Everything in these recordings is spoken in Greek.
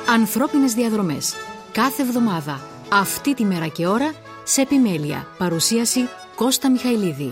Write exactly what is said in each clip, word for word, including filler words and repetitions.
Ανθρώπινες διαδρομές. Κάθε εβδομάδα, αυτή τη μέρα και ώρα, σε επιμέλεια. Παρουσίαση Κώστα Μιχαηλίδη.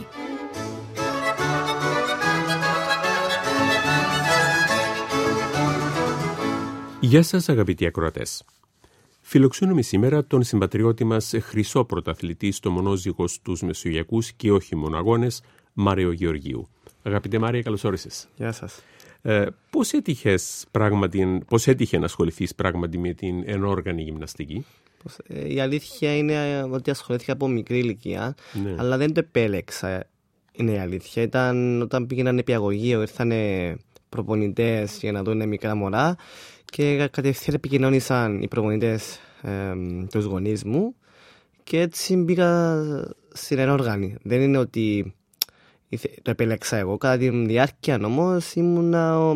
Γεια σας αγαπητοί ακροατές. Φιλοξενούμε σήμερα τον συμπατριώτη μας χρυσό πρωταθλητή στο μονόζυγο στους μεσογειακούς και όχι μόνο αγώνες, Μάριο Γεωργίου. Αγαπητέ Μάρια, καλώς όρισες. Γεια σας. Ε, πώς, έτυχες πράγματι, πώς έτυχε να ασχοληθείς πράγματι με την ενόργανη γυμναστική? Ε, η αλήθεια είναι ότι ασχολήθηκα από μικρή ηλικία, ναι. Αλλά δεν το επέλεξα. Είναι η αλήθεια. Ήταν όταν πήγαινα νηπιαγωγείο, ήρθαν προπονητές για να δουν μικρά μωρά και κατευθείαν επικοινώνησαν οι προπονητές ε, τους γονείς μου και έτσι μπήκα στην ενόργανη. Δεν είναι ότι το επέλεξα εγώ. Κατά τη διάρκεια όμως ήμουνα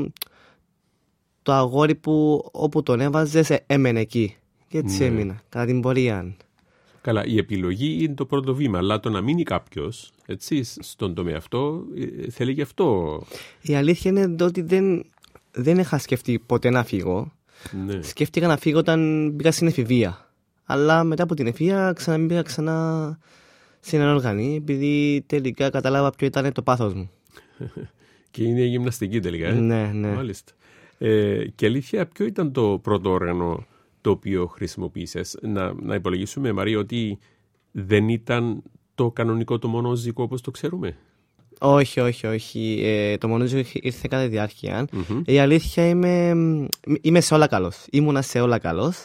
το αγόρι που όπου τον έβαζες έμενε εκεί. Και έτσι ναι. Έμεινα, κατά την πορεία. Καλά, η επιλογή είναι το πρώτο βήμα, αλλά το να μείνει κάποιος έτσι, στον τομέα αυτό θέλει γι' αυτό. Η αλήθεια είναι ότι δεν, δεν είχα σκεφτεί ποτέ να φύγω. Ναι. Σκέφτηκα να φύγω όταν μπήκα στην εφηβεία. Αλλά μετά από την εφηβεία ξαναμπήκα ξανά στην ενόργανη, επειδή τελικά κατάλαβα ποιο ήταν το πάθος μου. Και είναι η γυμναστική τελικά. Ε? Ναι, ναι. Μάλιστα. Ε, και αλήθεια, ποιο ήταν το πρώτο όργανο το οποίο χρησιμοποίησες? Να, να υπολογίσουμε, Μαρία, ότι δεν ήταν το κανονικό το μονόζυγο όπως το ξέρουμε. Όχι, όχι, όχι. Ε, το μονόζυγο ήρθε κατά διάρκεια. Mm-hmm. Η αλήθεια είμαι, είμαι σε όλα καλός. Ήμουνα σε όλα καλός.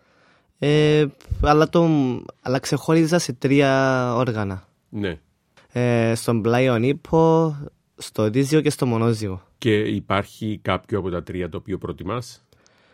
Ε, αλλά, το, αλλά ξεχώριζα σε τρία όργανα. Ναι. Ε, στον πλάιον ύπο, στο δίζιο και στο μονόζυγο. Και υπάρχει κάποιο από τα τρία το οποίο προτιμάς?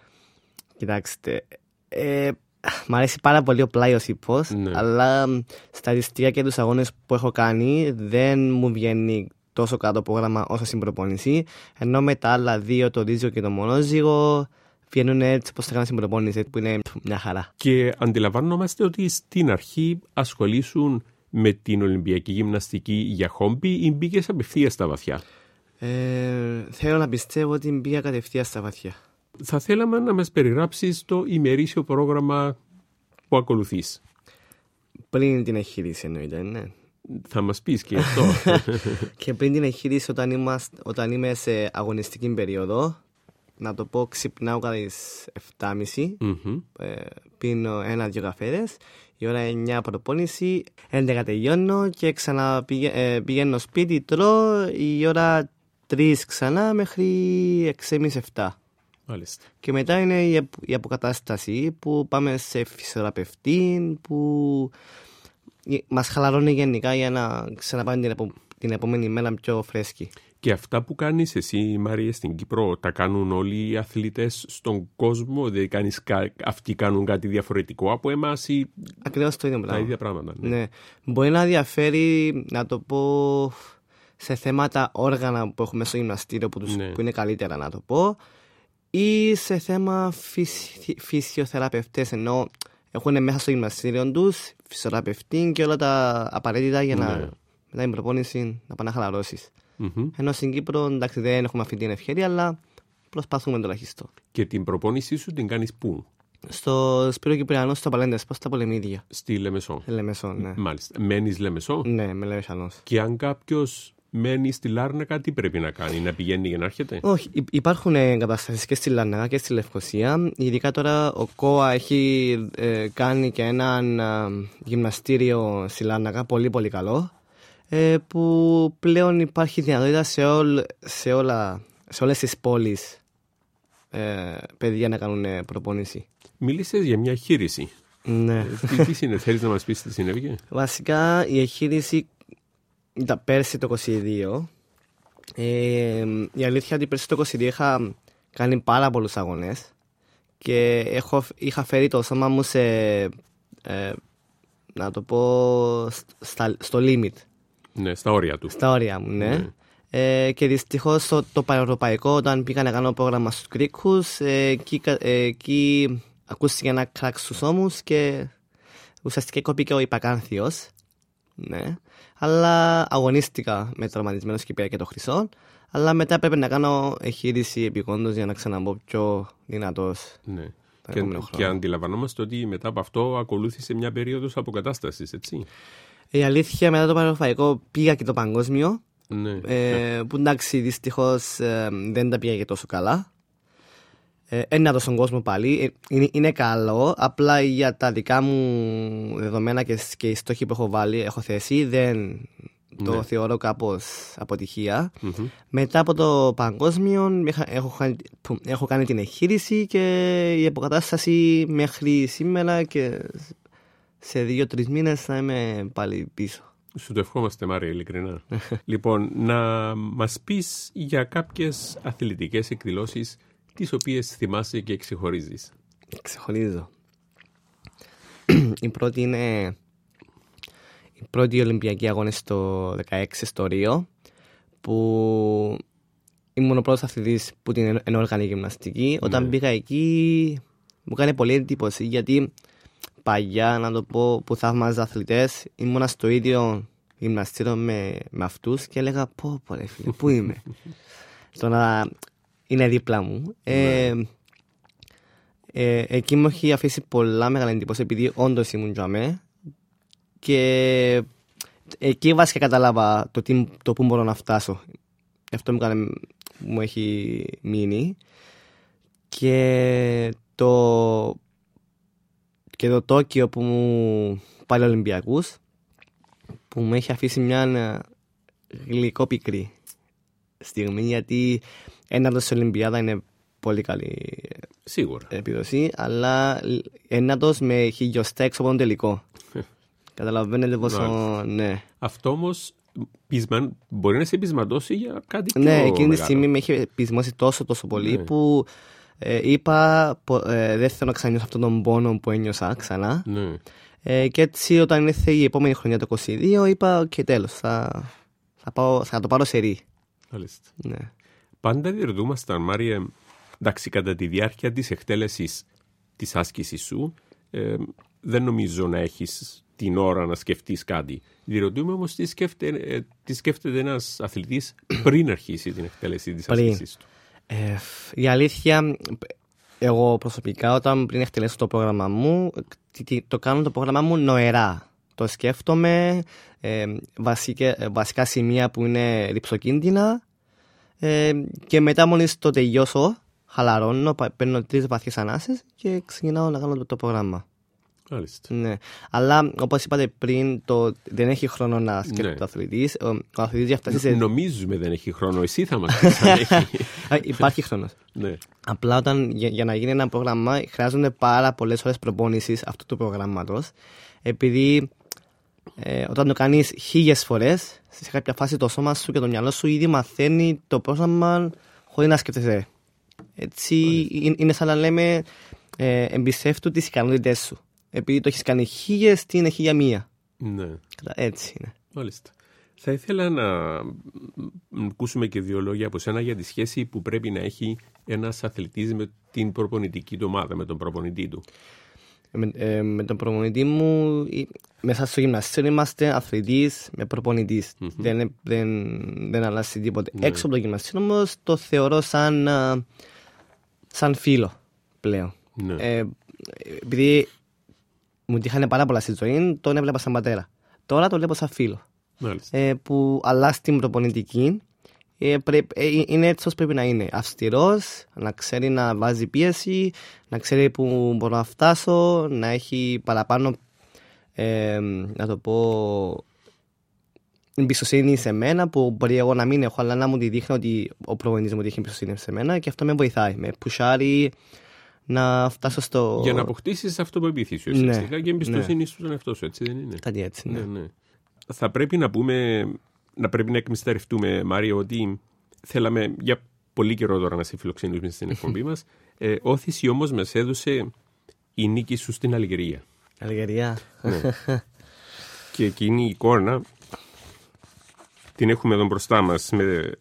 Κοιτάξτε, ε, μ' αρέσει πάρα πολύ ο πλάιος ύπος, ναι. Αλλά στα αριστεία και τους αγώνες που έχω κάνει δεν μου βγαίνει τόσο κάτω πρόγραμμα όσο στην προπόνηση, ενώ με τα άλλα δύο, το δίζιο και το μονόζυγο, βγαίνουν έτσι όπως θα έκανα στην προπόνηση, που είναι μια χαρά. Και αντιλαμβάνομαστε ότι στην αρχή ασχολήσουν με την Ολυμπιακή Γυμναστική για χόμπι ή μπήκες απευθείας στα βαθιά? Ε, θέλω να πιστεύω ότι μπήκα κατευθείαν στα βαθιά. Θα θέλαμε να μας περιγράψεις το ημερήσιο πρόγραμμα που ακολουθείς. Πριν την εγχείρηση εννοείται, ναι. Θα μας πεις και αυτό. Και πριν την εγχείρηση, όταν, είμαστε, όταν είμαι σε αγωνιστική περίοδο, να το πω, ξυπνάω κατά τις εφτά και μισή, mm-hmm. ε, πίνω ένα-δυο καφέδες, η ώρα εννιά προπόνηση, έντεκα τελειώνω και ξαναπηγαίνω ε, σπίτι, τρώω, η ώρα τρεις ξανά μέχρι έξι και μισή επτά. Μάλιστα. Και μετά είναι η, η αποκατάσταση που πάμε σε φυσιοθεραπευτή που μας χαλαρώνει γενικά για να ξαναπάμε την, επο, την επόμενη μέρα πιο φρέσκη. Και αυτά που κάνεις εσύ, Μαρία, στην Κύπρο, τα κάνουν όλοι οι αθλητές στον κόσμο? Δηλαδή κάνεις, αυτοί κάνουν κάτι διαφορετικό από εμάς ή ακριβώς το ίδιο τα ίδια πράγματα? Ναι. Ναι. Μπορεί να διαφέρει, να το πω, σε θέματα όργανα που έχουμε στο γυμναστήριο που, τους, ναι. που είναι καλύτερα, να το πω, ή σε θέμα φυσι, φυσιοθεραπευτές, ενώ έχουν μέσα στο γυμναστήριο τους φυσιοθεραπευτή και όλα τα απαραίτητα για ναι. να μετά την προπόνηση να πάνε να χαλαρώσεις. Mm-hmm. Ενώ στην Κύπρο, εντάξει, δεν έχουμε αυτή την ευκαιρία, αλλά προσπαθούμε τουλάχιστον. Και την προπόνησή σου την κάνεις πού? Στο Σπύρο Κυπριανό, στο Παλέντες, πώς στα Πολεμίδια. Στη Λεμεσό. Λεμεσό, ναι. Μάλιστα. Μένεις Λεμεσό? Ναι, με Λεμεσανός. Και αν κάποιος μένει στη Λάρνακα, τι πρέπει να κάνει, να πηγαίνει για να έρχεται? Όχι, υπάρχουν εγκαταστάσεις και στη Λάρνακα και στη Λευκοσία. Ειδικά τώρα ο ΚΟΑ έχει ε, κάνει και ένα ε, γυμναστήριο στη Λάρνακα, πολύ πολύ καλό, ε, που πλέον υπάρχει δυνατότητα σε, όλ, σε, όλα, σε όλες τις πόλεις ε, παιδιά να κάνουν ε, προπόνηση. Μίλησες για μια εγχείρηση. Ναι. Ε, τι, τι είναι, θέλεις να μας πεις τι συνέβη? Βασικά η εγχείρηση ήταν πέρσι το είκοσι δύο. Ε, η αλήθεια είναι ότι πέρσι το είκοσι δύο είχα κάνει πάρα πολλούς αγώνες και έχω, είχα φέρει το σώμα μου σε, ε, να το πω, στα, στο limit. Ναι, στα όρια του. Στα όρια μου, ναι. ναι. Ε, και δυστυχώς το, το πανευρωπαϊκό, όταν πήγα να κάνω πρόγραμμα στους Κρίκους, ε, εκεί, ε, εκεί ακούστηκε ένα κράκ στους ώμους και ουσιαστικά κόπηκε ο υπακάνθιος. Ναι. Αλλά αγωνίστηκα με τραυματισμένος και πήρα και το χρυσό. Αλλά μετά πρέπει να κάνω εγχείρηση επιγόντως για να ξαναμπω πιο δυνατός. Ναι. Και, και αντιλαμβανόμαστε ότι μετά από αυτό ακολούθησε μια περίοδος αποκατάστασης, έτσι. Η αλήθεια, μετά το πανευρωπαϊκό πήγα και το παγκόσμιο. Ναι. Ε, που εντάξει, δυστυχώς ε, δεν τα πήγα και τόσο καλά. Ένα το στον κόσμο πάλι. Ε, είναι, είναι καλό. Απλά για τα δικά μου δεδομένα και, και οι στόχοι που έχω βάλει, έχω θέσει, δεν το ναι. θεωρώ κάπως αποτυχία. Mm-hmm. Μετά από το παγκόσμιο έχω, έχω κάνει την εγχείρηση και η αποκατάσταση μέχρι σήμερα και σε δύο-τρεις μήνες θα είμαι πάλι πίσω. Σου το ευχόμαστε, Μάρια, ειλικρινά. Λοιπόν, να μας πεις για κάποιες αθλητικές εκδηλώσεις τις οποίες θυμάσαι και ξεχωρίζεις. Ξεχωρίζω. Η πρώτη είναι η πρώτη Ολυμπιακή αγώνες στο δεκαέξι στο Ρίο, που ήμουν ο πρώτος αθλητής που την ενόργανη γυμναστική. Ναι. Όταν πήγα εκεί μου έκανε πολύ εντύπωση, γιατί παλιά, να το πω, που θαύμαζα αθλητές, ήμουνα στο ίδιο γυμναστήριο με, με αυτούς και έλεγα πω πω ρε φίλε, πού είμαι. Στο να είναι δίπλα μου. ε, ε, εκεί μου έχει αφήσει πολλά μεγάλη εντύπωση, επειδή όντως ήμουν τζαμέ, και εκεί βασικά κατάλαβα το, τι, το που μπορώ να φτάσω. Αυτό μου, έκανε, μου έχει μείνει. Και το και το Τόκιο που μου πάλι Ολυμπιακούς, που μου έχει αφήσει μια γλυκό-πικρή στιγμή, γιατί ένατος στην Ολυμπιάδα είναι πολύ καλή σίγουρα επίδοση, αλλά ένατος με χιλιοστά έξω από τον τελικό. Καταλαβαίνετε πόσο... Ναι. Αυτό όμως πεισμα... μπορεί να σε πεισματώσει για κάτι πιο ναι, μεγάλο. Ναι, εκείνη τη στιγμή με έχει πεισμώσει τόσο τόσο πολύ, ναι. που ε, είπα ε, δεν θέλω να ξανανιώσω αυτόν τον πόνο που ένιωσα ξανά. Ναι. Ε, και έτσι όταν ήρθε η επόμενη χρονιά το είκοσι δύο είπα και τέλος, θα, θα, πάω, θα το πάρω σε ρί. Ναι. Πάντα διερωτούμασταν, Μάρια, εντάξει, κατά τη διάρκεια της εκτέλεσης της άσκησης σου, ε, δεν νομίζω να έχεις την ώρα να σκεφτείς κάτι. Διερωτούμε όμως τι σκέφτεται, τι σκέφτεται ένας αθλητής πριν αρχίσει την εκτέλεση της πριν. άσκησης του. Ε, η αλήθεια, εγώ προσωπικά όταν πριν εκτελέσω το πρόγραμμα μου, το κάνω το πρόγραμμα μου νοερά. Το σκέφτομαι, ε, βασικά, βασικά σημεία που είναι ρυψοκίνδυνα, ε, και μετά μόλις το τελειώσω, χαλαρώνω, παίρνω τρεις βαθιές ανάσες και ξεκινάω να κάνω το, το πρόγραμμα. Ναι. Αλλά όπως είπατε πριν, το, δεν έχει χρόνο να σκέφτεται ναι. ο αθλητής. Ο, ο αθλητής για φτάσει σε... Νομίζουμε δεν έχει χρόνο, εσύ θα μας πεις αν έχει. Υπάρχει χρόνος. Ναι. Απλά όταν, για, για να γίνει ένα πρόγραμμα χρειάζονται πάρα πολλές ώρες προπόνησης αυτού του προγράμματος, επειδή ε, όταν το κάνεις χίλιες φορές, σε κάποια φάση το σώμα σου και το μυαλό σου ήδη μαθαίνει το πρόγραμμα χωρίς να σκέφτεσαι. Έτσι είναι, είναι σαν να λέμε ε, εμπιστεύτου τις ικανότητες σου. Επειδή το έχεις κάνει χίλιες, τι είναι χίλια μία. Ναι. Έτσι είναι. Μάλιστα. Θα ήθελα να ακούσουμε και δύο λόγια από σένα για τη σχέση που πρέπει να έχει ένας αθλητής με την προπονητική του ομάδα, με τον προπονητή του. Με, ε, με τον προπονητή μου, μέσα στο γυμναστήριο είμαστε αθλητής με προπονητής. Mm-hmm. Δεν, δεν, δεν αλλάζει τίποτε. Ναι. Έξω από το γυμναστήριο όμως το θεωρώ σαν, σαν φίλο πλέον. Ναι. Ε, επειδή μου τύχανε πάρα πολλά στη ζωή, τον έβλεπα σαν πατέρα. Τώρα το βλέπω σαν φίλο. Ε, που αλλάζει την προπονητική. Ε, πρέ, ε, είναι έτσι όσο πρέπει να είναι. Αυστηρός, να ξέρει να βάζει πίεση, να ξέρει που μπορώ να φτάσω, να έχει παραπάνω, ε, να το πω, εμπιστοσύνη σε μένα, που μπορεί εγώ να μην έχω, αλλά να μου τη δείχνει ότι ο προπονητής μου έχει εμπιστοσύνη σε μένα, και αυτό με βοηθάει. Με πουσάρει να φτάσω στο... Για να αποκτήσεις αυτοπεποίθηση ουσιαστικά, ναι, και εμπιστοσύνη ναι. στον εαυτό σου, έτσι δεν είναι? Κάτι έτσι, ναι. ναι, ναι. Θα πρέπει να πούμε, να πρέπει να εκμυσταρευτούμε, Μάρια, ότι θέλαμε για πολύ καιρό τώρα να σε φιλοξενήσουμε στην εκπομπή μας. Ε, όθηση όμως μας έδωσε η νίκη σου στην Αλγερία. Αλγερία. Ναι. Και εκείνη η εικόνα την έχουμε εδώ μπροστά μας, με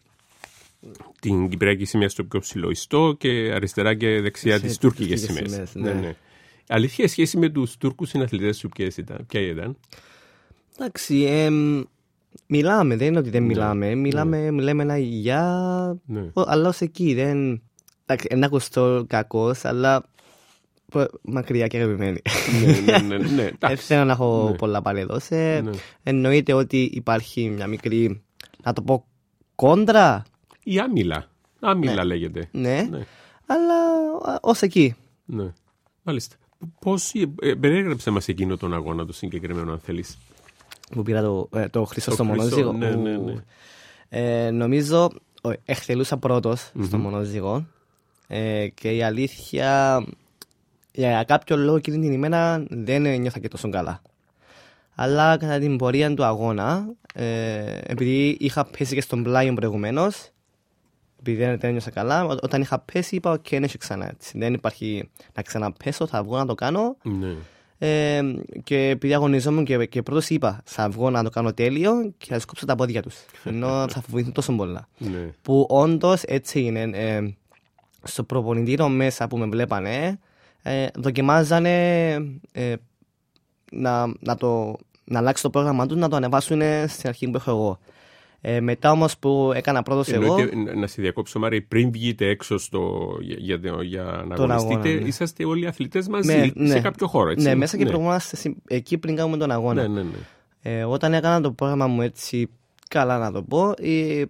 την Κυπριακή σημαία στο πιο ψηλό ιστό και αριστερά και δεξιά τις τουρκικές σημαίες. Ναι. Ναι, ναι. Αλήθεια, σχέση με τους Τούρκους συναθλητές σου ποια ήταν? Εντάξει, ε, μιλάμε, δεν είναι ότι δεν μιλάμε. Ναι. Μιλάμε, ναι. Λέμε ένα γεια, ναι. Αλλά ως εκεί δεν... Εντάξει, ένα ακουστώ κακός, αλλά μακριά και αγαπημένη. Ναι, ναι, ναι, ναι. Δεν θέλω να έχω ναι. πολλά πάλι εδώ. Σε... Ναι. Εννοείται ότι υπάρχει μια μικρή, να το πω, κόντρα. Η άμυλα. Άμυλα Ναι. λέγεται. Ναι, Ναι. αλλά ως εκεί. Ναι. Μάλιστα. Πώς, ε, περιέγραψε μας εκείνο τον αγώνα το συγκεκριμένο, αν θέλεις. Που πήρα το, ε, το Χρυσό Το στο Χρυσό, μονόζυγο. ναι, ναι, ναι. Ε, νομίζω ο, εκτελούσα πρώτος στο μονόζυγο ε, και η αλήθεια για κάποιο λόγο εκείνη την ημέρα δεν νιώθα και τόσο καλά. Αλλά κατά την πορεία του αγώνα, ε, επειδή είχα πέσει και στον πλάι προηγουμένως, επειδή δεν, δεν νιώσα καλά, ό, όταν είχα πέσει είπα «ΟΚ, δεν έχει ξανά έτσι. Δεν υπάρχει να ξαναπέσω, θα βγω να το κάνω». Ναι. Ε, και επειδή αγωνιζόμουν και, και πρώτος είπα θα βγω να το κάνω τέλειο και θα σκόψω τα πόδια τους ενώ θα βοηθούν τόσο πολλά Ναι. που όντως έτσι είναι. ε, στο προπονητήριο μέσα που με βλέπανε ε, δοκιμάζανε ε, να, να, το, να αλλάξει το πρόγραμμα τους, να το ανεβάσουν στην αρχή που έχω εγώ. Ε, μετά όμως που έκανα πρώτος εγώ. Εννοείται, να σε διακόψω, Μάρη, πριν βγείτε έξω στο, για, για, για να Τον αγωνιστείτε, αγώνα, ναι. είσαστε όλοι αθλητές μαζί Ναι, σε ναι. κάποιο χώρο, έτσι. Ναι, μέσα και προγραμμόμαστε εκεί πριν κάνουμε τον αγώνα. Ναι, ναι, ναι. Ε, όταν έκανα το πρόγραμμα μου έτσι καλά να το πω, η,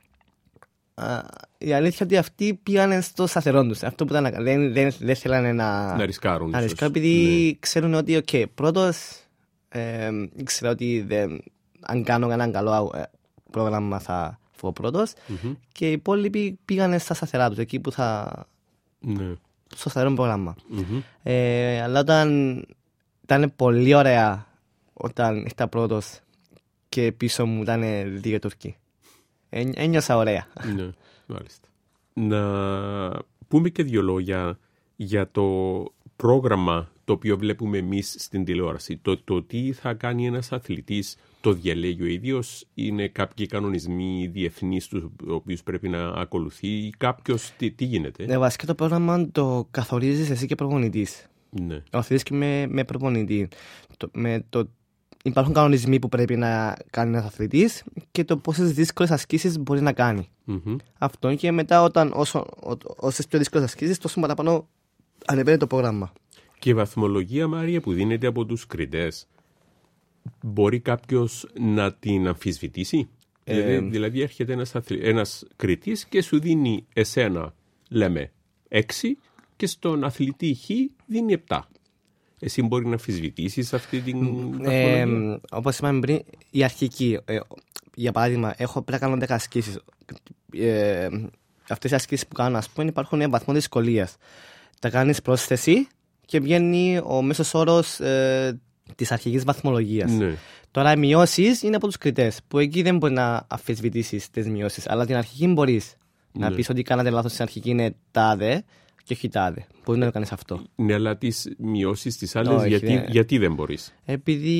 α, η αλήθεια ότι αυτοί πήγαν στο σταθερό τους. Αυτό που ήταν, δεν, δεν, δεν θέλανε να, Να ρισκάρουν. να ίσως. ρισκάρουν, επειδή Ναι. ξέρουν ότι okay, πρώτος ε, ήξερα ότι δεν, αν κάνω έναν καλό ε, πρόγραμμα θα βγω πρώτος Μμμ. και οι υπόλοιποι πήγαν στα σταθερά τους, εκεί που θα... Ναι. στο σταθερό πρόγραμμα. Μμμ. Ε, αλλά όταν ήταν πολύ ωραία όταν ήρθα πρώτος και πίσω μου ήταν δύο Τούρκοι. Ε, ένιωσα ωραία. Ναι, μάλιστα. Να πούμε και δύο λόγια για το πρόγραμμα το οποίο βλέπουμε εμείς στην τηλεόραση. Το, το τι θα κάνει ένας αθλητής το διαλέγει ο ίδιος, είναι κάποιοι κανονισμοί διεθνείς τους οποίους πρέπει να ακολουθεί ή κάποιος, τι, τι γίνεται. Ναι, βασικά το πρόγραμμα το καθορίζεις εσύ και προπονητής. Ναι. Ο αθλητής και με, με προπονητή. Το, με το, υπάρχουν κανονισμοί που πρέπει να κάνει ένας αθλητής και το πόσες δύσκολες ασκήσεις μπορεί να κάνει. Μμμ. Αυτό και μετά όταν όσο, όσες πιο δύσκολες ασκήσεις τόσο παραπάνω ανεβαίνει το πρόγραμμα. Και η βαθμολογία, Μαρία, που δίνεται από τους κριτές, μπορεί κάποιος να την αμφισβητήσει. Ε, δηλαδή, δηλαδή έρχεται ένας, αθλη... ένας κριτής και σου δίνει εσένα, λέμε, έξι και στον αθλητή Χ δίνει επτά. Εσύ μπορεί να αμφισβητήσεις αυτή την βαθμολογία. Ε, όπως είπαμε πριν, η αρχική, ε, για παράδειγμα, έχω πρέπει να κάνω δέκα ασκήσεις. Ε, αυτές οι ασκήσεις που κάνω, ας πούμε, υπάρχουν βαθμό δυσκολίας. Τα κάνεις πρόσθεση και βγαίνει ο μέσος όρος ε, της αρχικής βαθμολογίας. Ναι. Τώρα οι μειώσεις είναι από τους κριτές, που εκεί δεν μπορεί να αμφισβητήσεις τις μειώσεις, αλλά την αρχική μπορείς. Ναι. Να πεις ότι κάνατε λάθος στην αρχική είναι τάδε και όχι τάδε. Μπορεί να το κάνεις αυτό. Ναι, αλλά τις μειώσεις τις άλλες, Όχι, γιατί, ναι. γιατί δεν μπορείς. Επειδή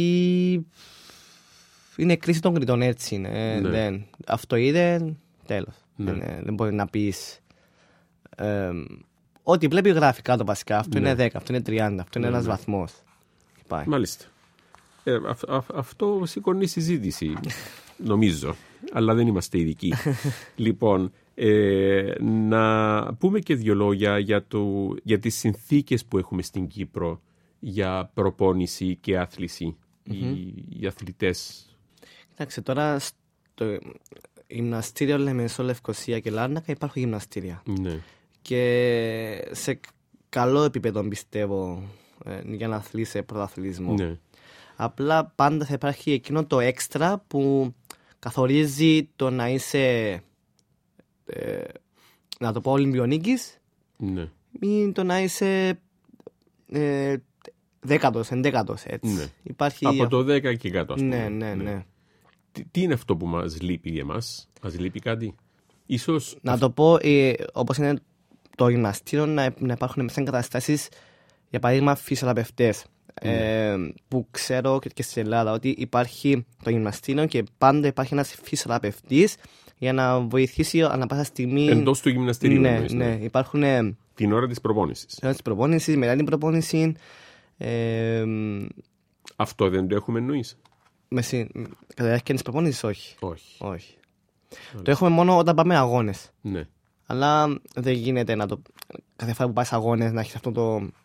είναι κρίση των κριτών, έτσι είναι. Ε, Ναι. δεν, αυτό είδε, τέλος. Ναι. Δεν, ε, δεν μπορεί να πεις ε, ό,τι βλέπει γράφει κάτω βασικά. Αυτό Ναι. είναι δέκα, αυτό είναι τριάντα, αυτό είναι Ναι, ένας ναι. βαθμός. Και πάει. Μάλιστα. Ε, αυ- αυ- αυτό σηκώνει συζήτηση, νομίζω. Αλλά δεν είμαστε ειδικοί. Λοιπόν, ε, να πούμε και δύο λόγια για, το, για τις συνθήκες που έχουμε στην Κύπρο για προπόνηση και άθληση. Οι, οι αθλητές. Κοιτάξτε, τώρα στο γυμναστήριο Λεμεσό, Λευκοσία και Λάρνακα υπάρχουν γυμναστήρια. Ναι. Και σε καλό επίπεδο πιστεύω ε, για να αθλείς σε πρωταθλητισμό. Ναι. Απλά πάντα θα υπάρχει εκείνο το έξτρα που καθορίζει το να είσαι, ε, να το πω, Ολυμπιονίκης Ναι. ή το να είσαι ε, δέκατος, εντέκατος, έτσι. Ναι. Υπάρχει... Από το δέκα και κάτω, ας πούμε. Ναι, ναι, ναι. Τι, τι είναι αυτό που μας λείπει για εμάς, μας λείπει κάτι. Ίσως. Να το πω, ε, όπως είναι το γυμναστήριο, να, να υπάρχουν μέσα εγκαταστάσεις, για παράδειγμα, φυσιοθεραπευτές. Ε, που ξέρω και, και στην Ελλάδα ότι υπάρχει το γυμναστήριο και πάντα υπάρχει ένας φυσιοθεραπευτής για να βοηθήσει ανά πάσα στιγμή. Εντός του γυμναστηρίου. Ναι, εννοείς, ναι. Υπάρχουν ε, Την ώρα της προπόνησης. της προπόνησης, μετά την προπόνηση. Ε, Αυτό δεν το έχουμε εννοείς. με συ- κατά τη διάρκεια της προπόνησης, όχι. Όχι. όχι. Το έχουμε μόνο όταν πάμε αγώνες. Ναι. Αλλά δεν γίνεται να το. Κάθε φορά που πας αγώνες να έχεις αυτό το.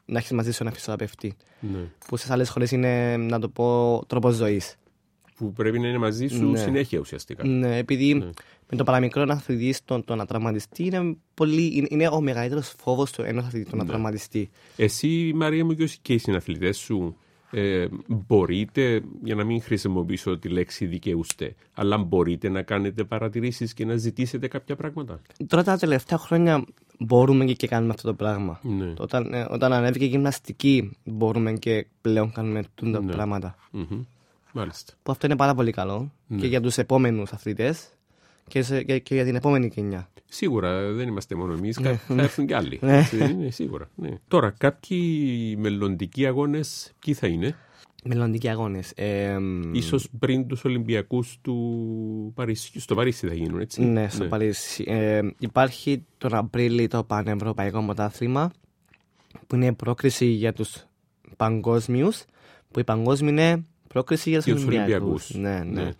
να έχεις μαζί σου ένα φυσιοθεραπευτή. Ναι. Που σε άλλες χώρες είναι, να το πω, τρόπος ζωής. Που πρέπει να είναι μαζί σου ναι. συνέχεια ουσιαστικά. Ναι, επειδή ναι. με το παραμικρό αθλητή το, το να τραυματιστεί είναι, πολύ, είναι, είναι ο μεγαλύτερος φόβος του ενός αθλητή το να ναι. τραυματιστεί. Εσύ, Μαρία μου, και οι συναθλητές σου ε, μπορείτε, για να μην χρησιμοποιήσω τη λέξη δικαιούστε, αλλά μπορείτε να κάνετε παρατηρήσεις και να ζητήσετε κάποια πράγματα. Τώρα τα τελευταία χρόνια μπορούμε και, και κάνουμε αυτό το πράγμα. Ναι. Όταν, ε, όταν ανέβηκε η γυμναστική μπορούμε και πλέον κάνουμε τα ναι. πράγματα. Mm-hmm. Μάλιστα. Που αυτό είναι πάρα πολύ καλό ναι. και για τους επόμενους αθλητές και, σε, και, και για την επόμενη γενιά. Σίγουρα δεν είμαστε μόνο εμείς, ναι. θα έρθουν κι άλλοι. ναι. ναι, σίγουρα. Ναι. Τώρα, κάποιοι μελλοντικοί αγώνες, ποιοι θα είναι? Μελλοντικοί αγώνες. Ε, Ίσως πριν τους Ολυμπιακούς του Παρίσι, στο Παρίσι θα γίνουν, έτσι. Ναι, στο ναι. Παρίσι. Ε, υπάρχει τον Απρίλιο το Πανευρωπαϊκό Πρωτάθλημα που είναι πρόκριση για τους παγκόσμιους, που η παγκόσμια είναι πρόκριση για τους Ολυμπιακούς. Ναι, ναι. ναι.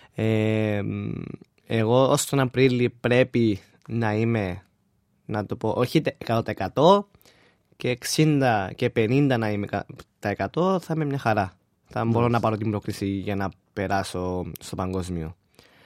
Ε, εγώ ως τον Απρίλιο πρέπει να είμαι, να το πω, όχι εκατό τοις εκατό και εξήντα και πενήντα να είμαι τα εκατό, θα είμαι μια χαρά. Θα yes. μπορώ να πάρω την πρόκριση για να περάσω στο παγκόσμιο.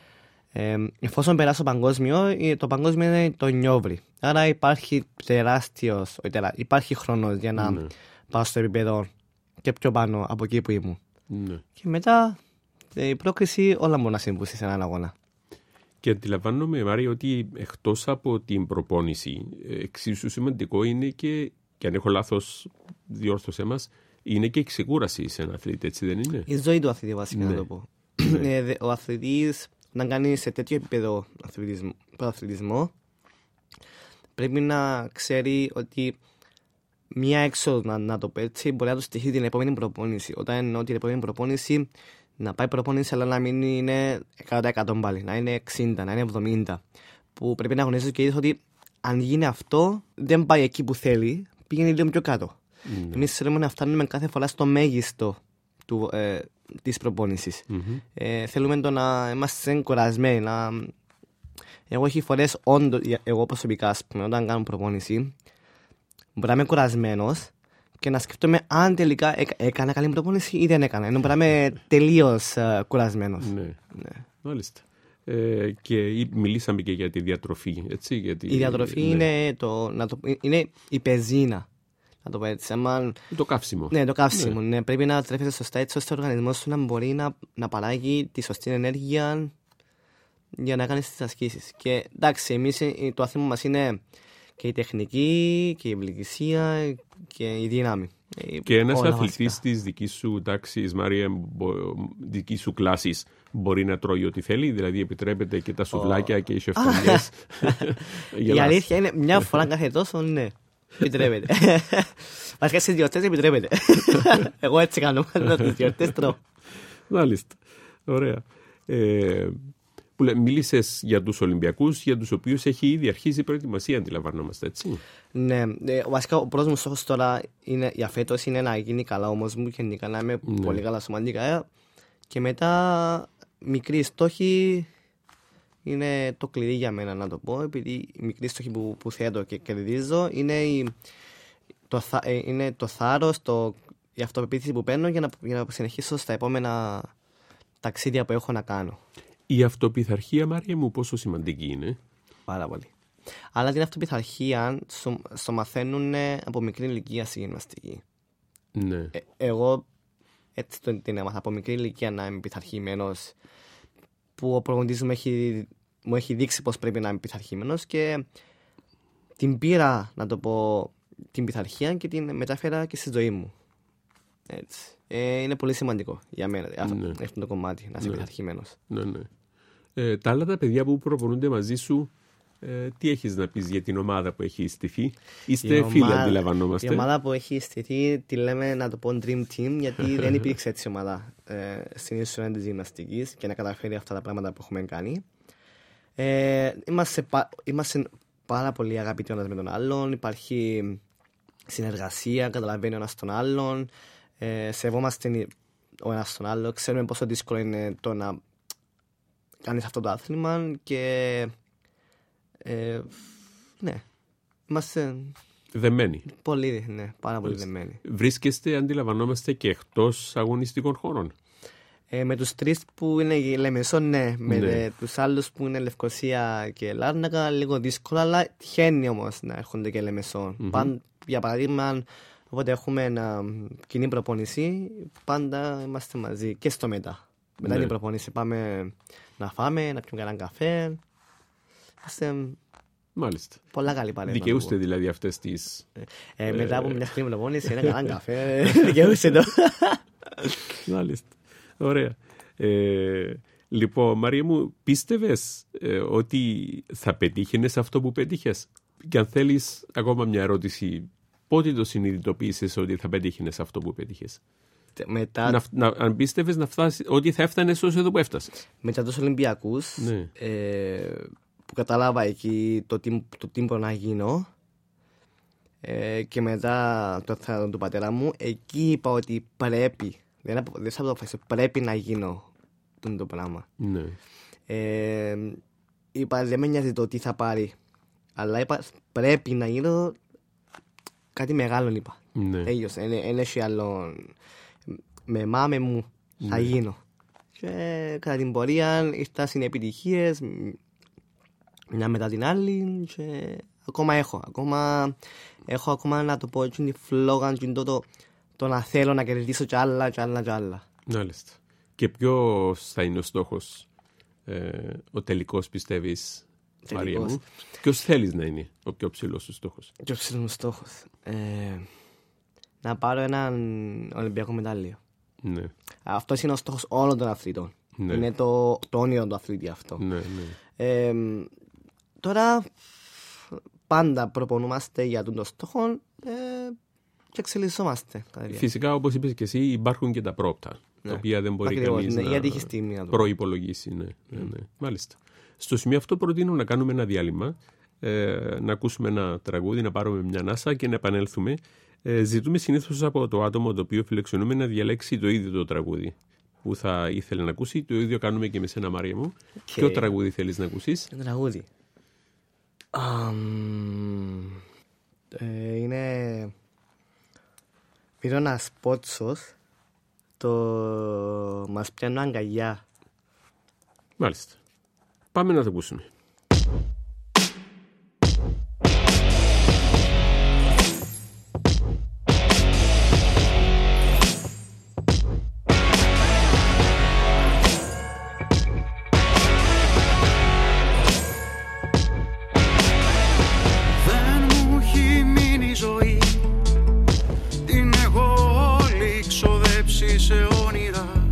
Ε, εφόσον περάσω παγκόσμιο, το παγκόσμιο είναι το Νιόβρι. Άρα υπάρχει τεράστιος, υπάρχει χρόνος για να ναι. πάω στο επίπεδο και πιο πάνω από εκεί που ήμουν. Ναι. Και μετά η πρόκριση όλα μπορεί να συμβούν σε έναν αγώνα. Και αντιλαμβάνομαι, Μάρια, ότι εκτός από την προπόνηση, εξίσου σημαντικό είναι και, και αν έχω λάθος, διόρθωσέ μας, είναι και η ξεκούραση σε ένα αθλήτη, έτσι δεν είναι? Η ζωή του αθλητή, βασικά, ναι. να το πω. Ναι. Ο αθλητής, να κάνει σε τέτοιο επίπεδο αθλητισμό, πρέπει να ξέρει ότι μία έξοδο, να, να το πω έτσι, μπορεί να του στοιχεί την επόμενη προπόνηση. Όταν εννοώ την επόμενη προπόνηση, να πάει προπόνηση, αλλά να μην είναι εκατό τοις εκατό πάλι, να είναι εξήντα, να είναι εβδομήντα. Που πρέπει να γνωρίζει και είδες ότι αν γίνει αυτό, δεν πάει εκεί που θέλει, πήγαινε λίγο πιο κάτω. Mm-hmm. Εμείς θέλουμε να φτάνουμε κάθε φορά στο μέγιστο του, ε, της προπόνησης. Mm-hmm. Ε, θέλουμε το να είμαστε κουρασμένοι. Να... Εγώ έχει φορές, όντως, εγώ προσωπικά, πούμε, όταν κάνω προπόνηση, μπορεί να είμαι κουρασμένος και να σκεφτούμε αν τελικά έκανα καλή προπόνηση ή δεν έκανα. Ενώ μπορεί να είμαι τελείως uh, κουρασμένος. Ναι, ναι. Μάλιστα. Ε, και μιλήσαμε και για τη διατροφή, έτσι, γιατί, η διατροφή ναι. είναι, το, να το, είναι η πεζίνα, να το πω έτσι. Άμα, το καύσιμο. Ναι, το καύσιμο. Ναι. Ναι, πρέπει να τρέφεσαι σωστά έτσι ώστε ο οργανισμός σου να μπορεί να, να παράγει τη σωστή ενέργεια για να κάνεις τις ασκήσεις. Και εντάξει, εμείς το άθλημα μας είναι και η τεχνική και η ευλογησία και η δύναμη. Και ένας αθλητής της δικής σου τάξης, Μάρια, δικής σου κλάσης, μπορεί να τρώει ό,τι θέλει, δηλαδή επιτρέπεται και τα σουβλάκια oh. και οι σεφτανιές. Η αλήθεια είναι μια φορά κάθε τόσο, ναι, επιτρέπεται. Βασικά στις γιορτές επιτρέπεται. Εγώ έτσι κάνω, στις γιορτές τρώω. Μάλιστα, ωραία. Ε, που λέ, μίλησες για τους Ολυμπιακούς, για τους οποίους έχει ήδη αρχίσει η προετοιμασία, αντιλαμβανόμαστε, έτσι. Ναι, ε, βασικά ο πρώτος μου στόχος τώρα είναι, για φέτος είναι να γίνει καλά όμως μου και να είμαι ναι. πολύ καλά σωματικά. Και μετά μικροί στόχοι είναι το κλειδί για μένα, να το πω, επειδή οι μικροί στόχοι που, που θέτω και κερδίζω είναι, η, το, είναι το θάρρος, το, η αυτοπεποίθηση που παίρνω για να, για να συνεχίσω στα επόμενα ταξίδια που έχω να κάνω. Η αυτοπειθαρχία, Μάρια μου, πόσο σημαντική είναι? Πάρα πολύ. Αλλά την αυτοπειθαρχία στο, στο μαθαίνουν από μικρή ηλικία στη γυμναστική. Ναι. Ε, εγώ έτσι την έμαθα από μικρή ηλικία να είμαι πειθαρχημένος, που ο προπονητής μου έχει, μου έχει δείξει πώς πρέπει να είμαι πειθαρχημένος και την πήρα, να το πω, την πειθαρχία και την μετάφερα και στη ζωή μου. Έτσι. Ε, είναι πολύ σημαντικό για μένα αυτό, ναι. αυτό το κομμάτι, να είσαι ναι. πειθαρχημένος. Ναι, ναι. Ε, τα άλλα τα παιδιά που προπονούνται μαζί σου, ε, τι έχεις να πεις για την ομάδα που έχει στηθεί? Είστε φίλοι, ομάδα, αντιλαμβανόμαστε. Η ομάδα που έχει στηθεί τη λέμε, να το πω, Dream Team, γιατί δεν υπήρξε έτσι ομάδα ε, στην ιστορία της γυμναστικής και να καταφέρει αυτά τα πράγματα που έχουμε κάνει. Ε, είμαστε, είμαστε πάρα πολύ αγαπητοί ο ένας με τον άλλον, υπάρχει συνεργασία, καταλαβαίνει ο ένας τον άλλον, ε, σεβόμαστε ο ένας τον άλλο, ξέρουμε πόσο δύσκολο είναι το να κάνεις αυτό το άθλημα και ε, ναι, είμαστε Δεμένοι. Πολύ, ναι, πάρα πολύ δεμένοι. Βρίσκεστε, αντιλαμβανόμαστε, και εκτός αγωνιστικών χώρων. Ε, με τους τρεις που είναι η Λεμεσό, ναι. Με Ναι. τους άλλους που είναι Λευκοσία και Λάρνακα, λίγο δύσκολα, αλλά τυχαίνει όμως να έρχονται και Λεμεσό. Μμμ. Παν, για παράδειγμα, όποτε έχουμε ένα κοινή προπόνηση, πάντα είμαστε μαζί και στο μετά. Μετά Ναι. την προπόνηση πάμε να φάμε, να πιούμε έναν καφέ. Είμαστε Μάλιστα. πολλά καλή παρέα. Δικαιούστε δηλαδή αυτές τις. Ε, μετά από μια στιγμή προπόνηση, ένα κανέναν καφέ, δικαιούσε το. Μάλιστα. Ωραία. Ε, λοιπόν, Μαρία μου, πίστευες ε, ότι θα πετύχαινες αυτό που πέτυχες? Και αν θέλεις ακόμα μια ερώτηση, πότε το συνειδητοποίησες ότι θα πετύχαινες αυτό που πέτυχες? Μετά, Να, να, αν πίστευες να φτάσεις, ότι θα έφτανες όσο εδώ που έφτασες. μετά τους Ολυμπιακούς, Ναι. ε, που κατάλαβα εκεί το τι, το τι μπορώ να γίνω, ε, και μετά το θάνατο του πατέρα μου, εκεί είπα ότι πρέπει, δεν, απο- δεν θα το αποφασίσω, πρέπει να γίνω το, το πράγμα. Ναι. Ε, είπα, δεν με νοιάζει το τι θα πάρει, αλλά είπα πρέπει να γίνω κάτι μεγάλο, είπα. Ναι. Τέλειωσε, δεν έχει άλλο. Με μάμε μου θα Ναι. γίνω. Και κατά την πορεία ήρθα στην επιτυχίες, μια μετά την άλλη, και ακόμα έχω. Ακόμα έχω ακόμα να το πω έτσι τη φλόγα, το, το, το να θέλω να κερδίσω κι άλλα κι άλλα κι άλλα. Μάλιστα. Και ποιος θα είναι ο στόχος, ε, ο τελικός, πιστεύεις, Μαρία Τελικός. μου? Ποιος θέλεις να είναι ο πιο ψηλός σου στόχος? Και ο ψηλός στόχος. Ε, να πάρω έναν Ολυμπιακό μετάλλιο. Ναι. Αυτό είναι ο στόχος όλων των αθλητών. Ναι. Είναι το, το όνειρο του αθλητή αυτό. Ναι, ναι. Ε, τώρα πάντα προπονούμαστε για τον στόχο, ε, και εξελισσόμαστε. Φυσικά, όπως είπες και εσύ, υπάρχουν και τα πρόπτα, Ναι. τα οποία δεν μπορεί Ακριβώς, κανείς ναι, να γιατί έχει στιγμή να το προϋπολογίσει. Ναι, ναι, ναι. Μάλιστα. Στο σημείο αυτό προτείνω να κάνουμε ένα διάλειμμα, ε, να ακούσουμε ένα τραγούδι, να πάρουμε μια ανάσα και να επανέλθουμε. Ε, ζητούμε συνήθως από το άτομο το οποίο φιλοξενούμε να διαλέξει το ίδιο το τραγούδι που θα ήθελε να ακούσει. Το ίδιο κάνουμε και με σένα, Μαρία μου. Okay. Ποιο τραγούδι θέλεις να ακούσεις? Ένα τραγούδι. Um, ε, είναι Πυρώνας Πότσος, το «Μας πιάνω αγκαλιά». Μάλιστα. Πάμε να το ακούσουμε. Σε όνειρα,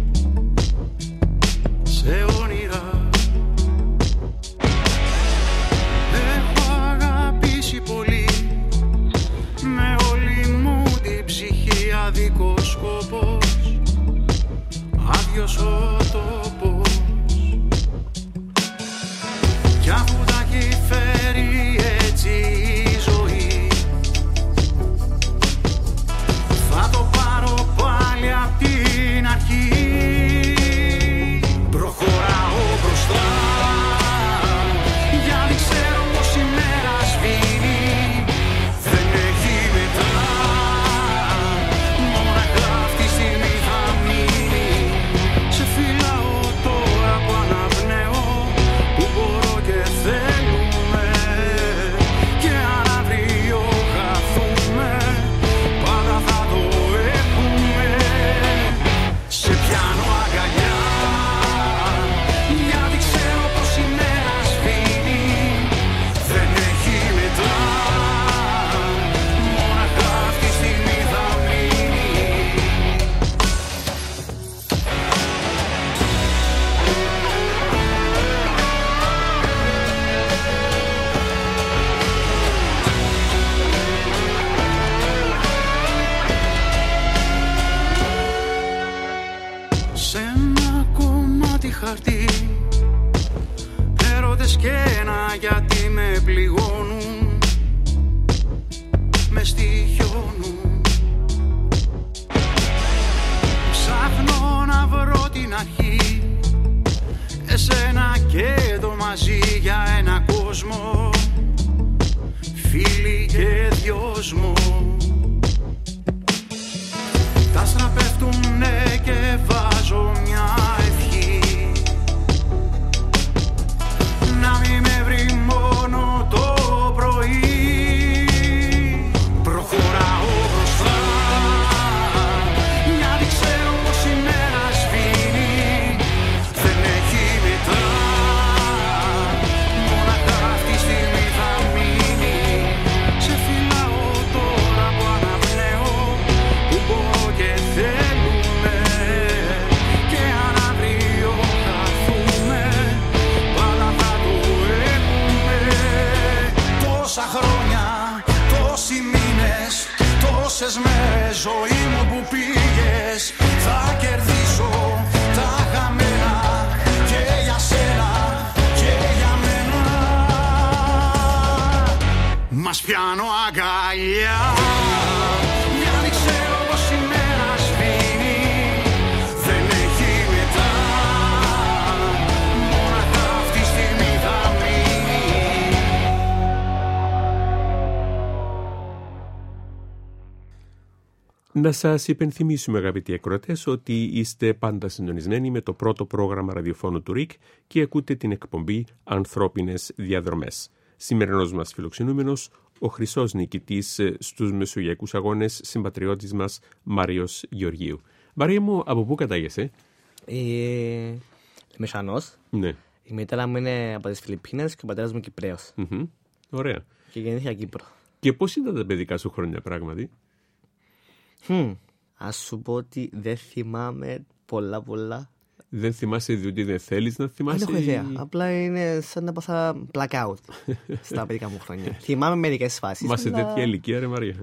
σε όνειρα. Έχω αγαπήσει πολύ, με όλη μου την ψυχή, άδικος σκοπός, άδειος ο τόπος. Κι αφού τα έχει φέρει έτσι η ζωή, θα το πάρω πάλι απ' την αρχή. Προχωράω μπροστά, γιατί ξέρω πως η μέρα σβήνει. Δεν έχει μετά, μόναχα αυτή τη στιγμή θα μείνει. Σε φυλάω τώρα που αναπνέω, που μπορώ και θέλουμε. Και αν αύριο χαθούμε, πάντα θα το έχουμε. Σε πιάνω αγκαλιά, γιατί ξέρω πως η μέρα σβήνει. Δεν έχει μετά, μόναχα αυτή τη στιγμή θα μείνει. Σε ένα κομμάτι χαρτί, έρωτες και ένα γιατί με πληγώνουν, με στοιχιώνουν. Ψάχνω να βρω την αρχή, εσένα και το μαζί για ένα κόσμο. φίλοι και δυος μου. Τα άστρα πέφτουνε και βάζω μια ευχή να μην με βρει μόνο το πρωί. Προχωράω μπροστά γιατί ξέρω πως η μέρα σβήνει. Δεν έχει μετά, μόναχα αυτή τη στιγμή θα μείνει. Σε φυλάω τώρα που αναπνέω, που μπορώ και θέλουμε. Και αν αύριο χαθούμε, πάντα θα το έχουμε. Τόσα χρόνια, τόσοι μήνες, τόσες μέρες ζωή μου που πήγες. Θα κερδίσω τα χαμένα και για σένα και για μένα. Μας πιάνω αγκαλιά γιατί ξέρω πως η μέρα σβήνει. Δεν έχει μετά, μόναχα αυτή τη στιγμή θα μείνει. Να σας υπενθυμίσουμε, αγαπητοί ακροατές, ότι είστε πάντα συντονισμένοι με το πρώτο πρόγραμμα ραδιοφώνου του ΡΙΚ και ακούτε την εκπομπή Ανθρώπινες Διαδρομές. Σημερινός μας φιλοξενούμενος, ο χρυσός νικητής στους Μεσογειακούς Αγώνες, συμπατριώτης μας Μάριος Γεωργίου. Μαρία μου, από πού κατάγεσαι? Ε, Μεσανός. Ναι. Η μητέρα μου είναι από τις Φιλιππίνες και ο πατέρας μου Κυπρέος. Mm-hmm. Ωραία. Και γεννήθηκα Κύπρο. Και πώς ήταν τα παιδικά σου χρόνια πράγματι? Hm. Ας σου πω ότι δεν θυμάμαι πολλά πολλά. Δεν θυμάσαι διότι δεν θέλεις να θυμάσαι? Δεν έχω ιδέα. Απλά είναι σαν να πάθα blackout στα παιδικά μου χρόνια. Θυμάμαι μερικές φάσεις. Μα σε αλλά... τέτοια ηλικία, ρε Μαρία.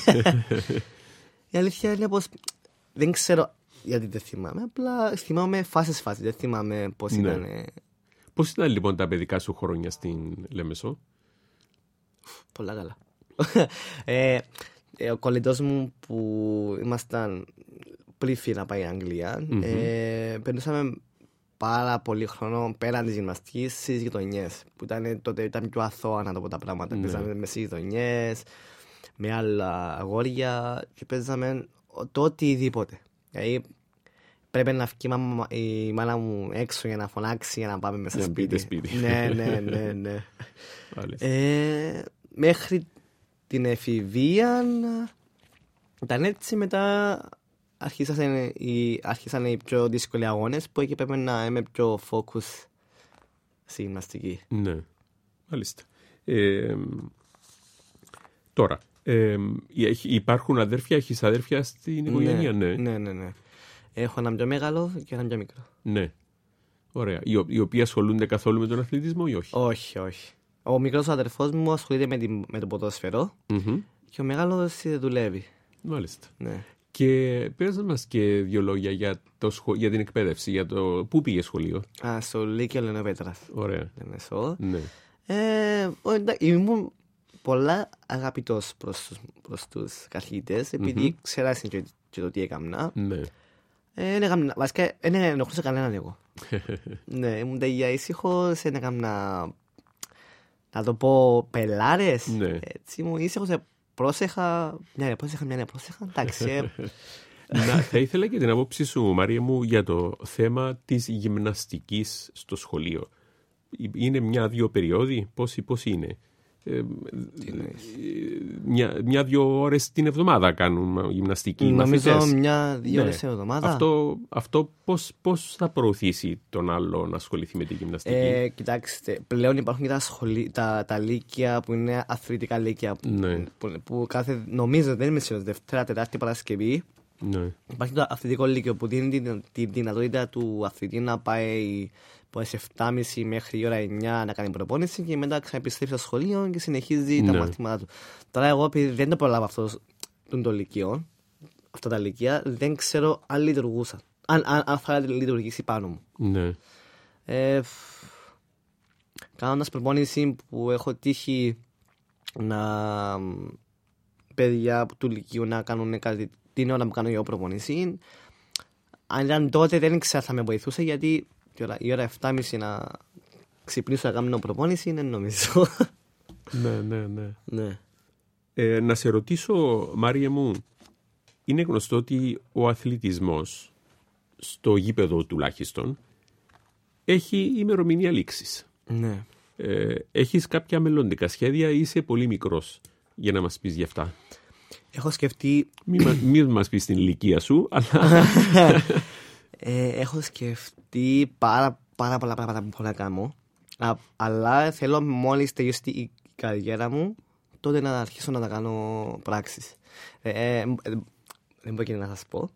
Η αλήθεια είναι πως δεν ξέρω γιατί δεν θυμάμαι. Απλά θυμάμαι φάσεις φάσεις. Δεν θυμάμαι πώς Ναι. ήταν. Πώς ήταν λοιπόν τα παιδικά σου χρόνια στην Λέμεσο? Πολλά καλά. ε, ε, ο κολλητός μου που ήμασταν πριν φύγει να πάει η Αγγλία, Mm-hmm. ε, περνούσαμε πάρα πολύ χρόνο πέραν της γυμναστικής στις γειτονιές. Που ήταν, τότε ήταν πιο αθώα να το πω τα πράγματα. Ναι. Παίζαμε με στις γειτονιές, με άλλα αγόρια και παίζαμε το οτιδήποτε. Δηλαδή πρέπει να βγει η μάμα, η μάνα μου έξω για να φωνάξει για να πάμε μέσα Για να μπείτε σπίτι. σπίτι. ναι, ναι, ναι, ναι. Μάλιστα. Ε, μέχρι την εφηβεία ήταν έτσι, μετά άρχισαν οι, άρχισαν οι πιο δύσκολοι αγώνες που εκεί πρέπει να είμαι πιο focus στη γυμναστική. Ναι, μάλιστα. Ε, τώρα, ε, υπάρχουν αδέρφια, έχεις αδέρφια στην οικογένεια? Ναι, ναι, ναι, ναι. Έχω έναν πιο μεγάλο και έναν πιο μικρό. ναι. Ωραία. Οι, οι οποίοι ασχολούνται καθόλου με τον αθλητισμό ή όχι? Όχι, όχι. Ο μικρός αδερφός μου ασχολείται με, την, με το ποδόσφαιρο Mm-hmm. και ο μεγάλος δουλεύει. Μάλιστα. Ναι. Και πες μας και δύο λόγια για, το σχο... για την εκπαίδευση, για το πού πήγε σχολείο. Α, στο Λύκειο Λενοπέτρας. Ωραία. Λεμεσό. Ναι. Ε, ο, εντά- ήμουν πολλά αγαπητός προς, τους- προς τους καθηγητές, επειδή Mm-hmm. ξέρασαν και, και το τι έκανα. Ναι. Ε, έκανα- βασικά δεν ενοχλούσα κανέναν εγώ. Ναι, ήμουν τέλεια ήσυχος, δεν έκανα, να το πω, πελάρες. Ναι. Έτσι, ήμουν ήσυχος, ε, πρόσεχα, μια είναι πρόσεχα, μια είναι πρόσεχα, εντάξει. ε. Να, θα ήθελα και την απόψη σου, Μαρία μου, για το θέμα της γυμναστικής στο σχολείο. Είναι μια-δύο περιόδοι, πώς, πώς είναι? Ε, μια, μια-δύο ώρες την εβδομάδα κάνουν γυμναστική οι Νομίζω μαθητές. μια-δύο Ναι. ώρες την εβδομάδα. Αυτό, αυτό πώς, πώς θα προωθήσει τον άλλο να ασχοληθεί με τη γυμναστική? Ε, κοιτάξτε, πλέον υπάρχουν και τα, σχολή, τα, τα λύκεια που είναι αθλητικά λύκεια. Ναι. Που, που κάθε, νομίζω δεν είμαι σίγουρος, Δευτέρα, Τετάρτη, Παρασκευή. Ναι. Υπάρχει το αθλητικό λύκειο που δίνει τη, τη δυνατότητα του αθλητή να πάει από τις επτά και μισή μέχρι η ώρα εννιά να κάνει προπόνηση και μετά ξαναεπιστρέφει στο σχολείο και συνεχίζει Ναι. τα μαθήματά του. Τώρα, εγώ επειδή δεν το προλάβω αυτό το λυκείο, αυτά τα λύκεια, δεν ξέρω αν λειτουργούσαν. Αν, αν, αν θα λειτουργήσει πάνω μου. Ναι. Ε, Κάνοντας προπόνηση που έχω τύχει να παιδιά του λυκείου να κάνουν κάτι την ώρα που κάνω εγώ προπονήσει. Αν ήταν τότε δεν ξέρω θα με βοηθούσε, γιατί η ώρα, η ώρα επτά και μισή να ξυπνήσω να κάνω προπόνηση είναι νομίζω. Ναι, ναι, ναι. Ναι. Ε, να σε ρωτήσω, Μάρια μου, είναι γνωστό ότι ο αθλητισμός, στο γήπεδο τουλάχιστον, έχει ημερομηνία λήξης. Ναι. Ε, έχεις κάποια μελλοντικά σχέδια ή είσαι πολύ μικρός για να μας πεις γι' αυτά? Έχω σκεφτεί... Μην, μην μας πεις την ηλικία σου, αλλά... ε, έχω σκεφτεί πάρα, πάρα πολλά πράγματα που μπορώ να κάνω. Α, αλλά θέλω μόλις τελειώσει η καριέρα μου, τότε να αρχίσω να τα κάνω πράξεις. Ε, ε, ε, δεν μπορώ και να σας πω.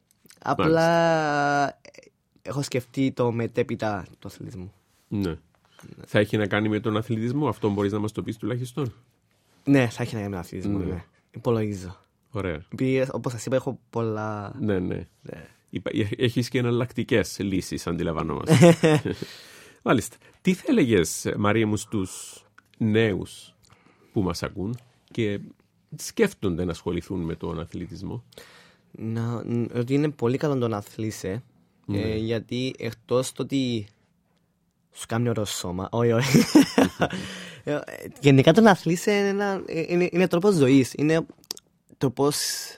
Απλά ε, έχω σκεφτεί το μετέπειτα του αθλητισμού. Ναι. Ναι. Θα έχει να κάνει με τον αθλητισμό, αυτό μπορείς να μας το πεις τουλάχιστον? Ναι, θα έχει να κάνει με τον αθλητισμό, ναι. Ναι. Υπολογίζω. Ωραία. Επειδή, όπως σας είπα, έχω πολλά... Ναι, ναι. ναι. Έχεις και εναλλακτικές λύσεις, αντιλαμβανόμαστε. Μάλιστα. Τι θα έλεγες, Μαρία μου, στους νέους που μας ακούν και σκέφτονται να ασχοληθούν με τον αθλητισμό? Να, ότι είναι πολύ καλό να τον αθλείσαι, mm. ε, γιατί εκτός το ότι σου κάνει ωραίο σώμα, όχι, όχι. Γενικά το να αθλείσαι είναι, ένα, είναι, είναι τρόπος ζωής, είναι το πώς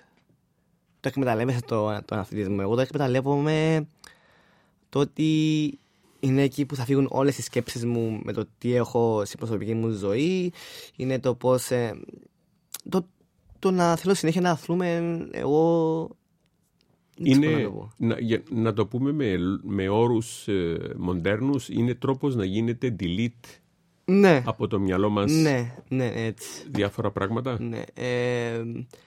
το εκμεταλλεύεσαι το, τον αθλητισμό. Εγώ το εκμεταλλεύομαι το ότι είναι εκεί που θα φύγουν όλες οι σκέψεις μου με το τι έχω στην προσωπική μου ζωή. Είναι το πώς... Ε, το, το να θέλω συνέχεια να αθλούμε εγώ... Είναι, να, το να, για, να το πούμε με, με όρους ε, μοντέρνους, είναι τρόπος να γίνεται delete ναι. από το μυαλό μας ναι, ναι, έτσι. διάφορα πράγματα. Ναι, ε,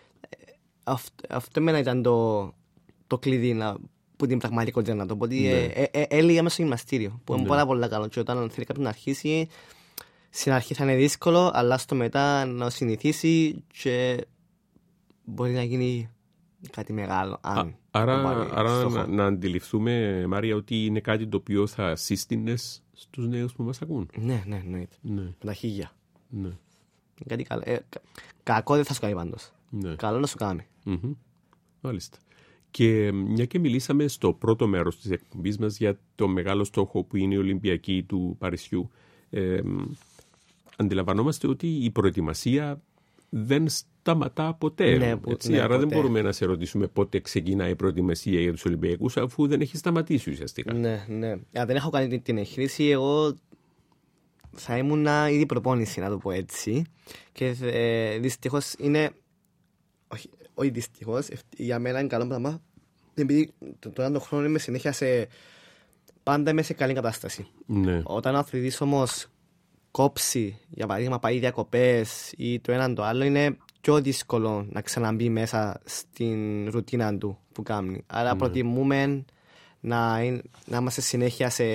αυτό, αυτό εμένα ήταν το, το κλειδί να... που την πραγματικότητα να το πω. Ότι ναι. ε, ε, ε, έλεγα μέσα στο γυμναστήριο. Που είναι ναι. πάρα πολύ καλό. Και όταν θέλει κάποιον να αρχίσει, στην αρχή θα είναι δύσκολο, αλλά στο μετά να συνηθίσει και μπορεί να γίνει κάτι μεγάλο. Αν Α, άρα άρα να, να αντιληφθούμε, Μάρια, ότι είναι κάτι το οποίο θα σύστηνες στους νέους που μας ακούν. Ναι, ναι, ναι. ναι. Με τα χίλια. Ναι. Κάτι καλό. Ε, κα, κακό δεν θα σου κάνει πάντως. Ναι. Καλό να σου κάνει. Mm-hmm. Μάλιστα. Και μια και μιλήσαμε στο πρώτο μέρος της εκπομπής μας για το μεγάλο στόχο που είναι η Ολυμπιακή του Παρισιού, ε, αντιλαμβανόμαστε ότι η προετοιμασία δεν σταματά ποτέ. Ναι, έτσι, ναι, άρα ποτέ. δεν μπορούμε να σε ρωτήσουμε πότε ξεκινάει η προετοιμασία για τους Ολυμπιακούς, αφού δεν έχει σταματήσει ουσιαστικά. Ναι, ναι. Αν δεν έχω κάνει την εγχείρηση, εγώ θα ήμουν ήδη προπόνηση, να το πω έτσι. Και ε, δυστυχώς είναι... Όχι, όχι δυστυχώς, για μένα είναι καλό πράγμα. Επειδή τώρα τον χρόνο είμαι συνέχεια σε... πάντα είμαι σε καλή κατάσταση. Ναι. Όταν ο αθλητής όμως κόψει, για παράδειγμα πάει διακοπές ή το ένα το άλλο, είναι πιο δύσκολο να ξαναμπεί μέσα στην ρουτίνα του που κάνει. Άρα ναι. προτιμούμε να, είναι, να είμαστε συνέχεια σε...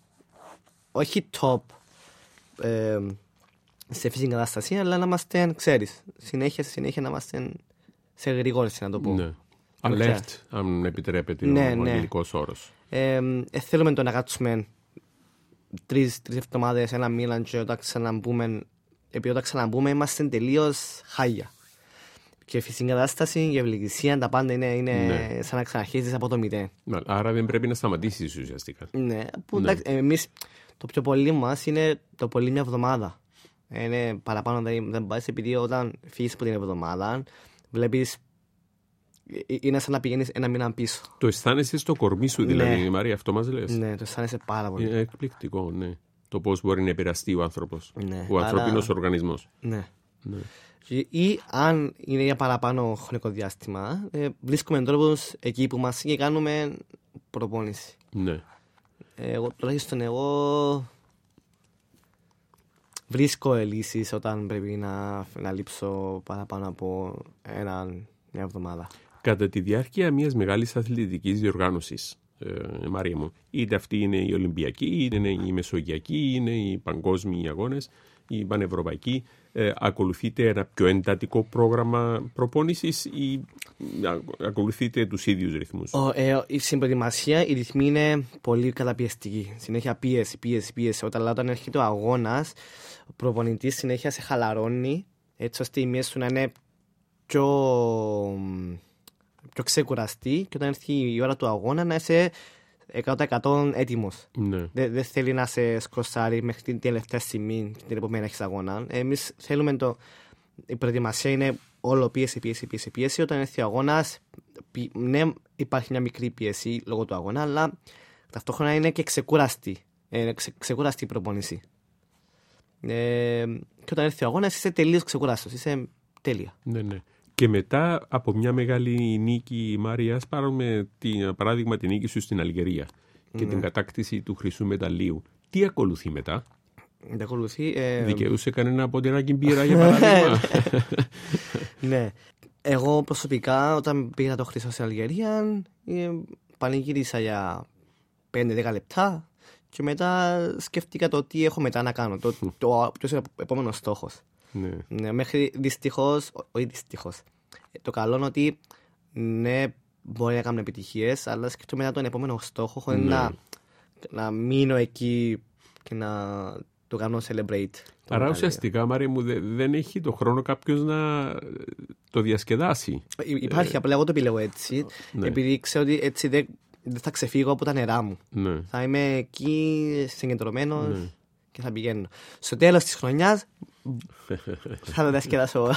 όχι top ε, σε φυσική κατάσταση, αλλά να είμαστε, ξέρεις, συνέχεια, συνέχεια να είμαστε σε γρήγορες, να το πω. Ναι. Alert, αν επιτρέπετε ναι, ο ναι. αγγλικός όρος. Ε, ε, θέλουμε το να κάτσουμε τρεις, τρεις εβδομάδες, ένα μήνα και όταν ξαναμπούμε, επειδή όταν ξαναμπούμε είμαστε τελείως χάλια. Και φυσική κατάσταση, η ευλογησία, τα πάντα είναι, είναι ναι. σαν να ξαναρχίσεις από το μηδέν. Άρα δεν πρέπει να σταματήσεις ουσιαστικά. Ναι, που, ναι. εντάξει, εμείς το πιο πολύ μας είναι το πολύ μια εβδομάδα. Είναι παραπάνω δεν πάει, επειδή όταν φύγεις από την εβδομάδα βλέπεις είναι σαν να πηγαίνεις ένα μήνα πίσω. Το αισθάνεσαι στο κορμί σου, δηλαδή, ναι. Μαρία, αυτό μας λες. Ναι, το αισθάνεσαι πάρα πολύ. Είναι εκπληκτικό, ναι. Το πώς μπορεί να επηρεαστεί ο άνθρωπος, ναι. ο ανθρωπίνος άρα... οργανισμός. Ναι. ναι. Ή αν είναι για παραπάνω χρονικό διάστημα, ε, βρίσκουμε τρόπους εκεί που μας και κάνουμε προπόνηση. Ναι. Εγώ, τουλάχιστον εγώ βρίσκω λύσεις όταν πρέπει να, να λείψω παραπάνω από ένα, μια εβδομάδα. Κατά τη διάρκεια μιας μεγάλης αθλητικής διοργάνωσης, ε, Μαρία μου, είτε αυτή είναι η Ολυμπιακή, είτε είναι η Μεσογειακή, είναι οι παγκόσμιοι αγώνες, η πανευρωπαϊκή, ε, ακολουθείτε ένα πιο εντατικό πρόγραμμα προπόνησης ή α, ακολουθείτε τους ίδιους ρυθμούς? Ο, ε, η συμπροετοιμασία, η ρυθμή είναι πολύ καταπιεστική. Συνέχεια πίεση, πίεση, πίεση. Όταν, όταν έρχεται ο αγώνας, ο προπονητής συνέχεια σε χαλαρώνει, έτσι ώστε η μέση σου να είναι πιο, πιο ξεκουραστή, και όταν έρθει η ώρα του αγώνα να είσαι εκατό τοις εκατό έτοιμος. Ναι. Δεν δε θέλει να σε σκοσάρει μέχρι την τελευταία στιγμή, την επόμενη έχεις αγώνα. Εμείς θέλουμε το. Η προετοιμασία είναι όλο πίεση, πίεση, πίεση, πίεση. Όταν έρθει ο αγώνας, ναι, υπάρχει μια μικρή πίεση λόγω του αγώνα, αλλά ταυτόχρονα είναι και ξεκούραστη. Είναι ξε, ξεκούραστη η προπόνηση. Ε, και όταν έρθει ο αγώνας, είσαι τελείως ξεκούραστος. Είσαι τέλεια. Ναι, ναι. Και μετά από μια μεγάλη νίκη, Μάρια, ας πάρουμε την, παράδειγμα την νίκη σου στην Αλγερία και ναι. την κατάκτηση του χρυσού μεταλλίου. Τι ακολουθεί μετά? Δεν ακολουθεί. Ε... Δικαιούσε κανένα ποτηράκι μπύρα, για παράδειγμα? Ναι. Εγώ προσωπικά, όταν πήγα το χρυσό στην Αλγερία, ε, πανηγύρισα για πέντε δέκα λεπτά και μετά σκέφτηκα το τι έχω μετά να κάνω. Το, το, το, ποιος είναι ο επόμενος στόχος. Ναι. Ναι, μέχρι δυστυχώς, όχι δυστυχώς. Το καλό είναι ότι ναι, μπορεί να κάνουμε επιτυχίες, αλλά σκέφτομαι μετά τον επόμενο στόχο, χωρίς ναι. να, να μείνω εκεί και να το κάνω celebrate. Άρα ουσιαστικά, Μάρια μου, δε, δεν έχει το χρόνο κάποιος να το διασκεδάσει. Υπάρχει, ε... απλά εγώ το επιλέγω έτσι, ναι. επειδή ξέρω ότι έτσι δεν, δεν θα ξεφύγω από τα νερά μου. Ναι. Θα είμαι εκεί συγκεντρωμένος ναι. και θα πηγαίνω. Στο τέλος της χρονιάς θα το διασκεδάσω.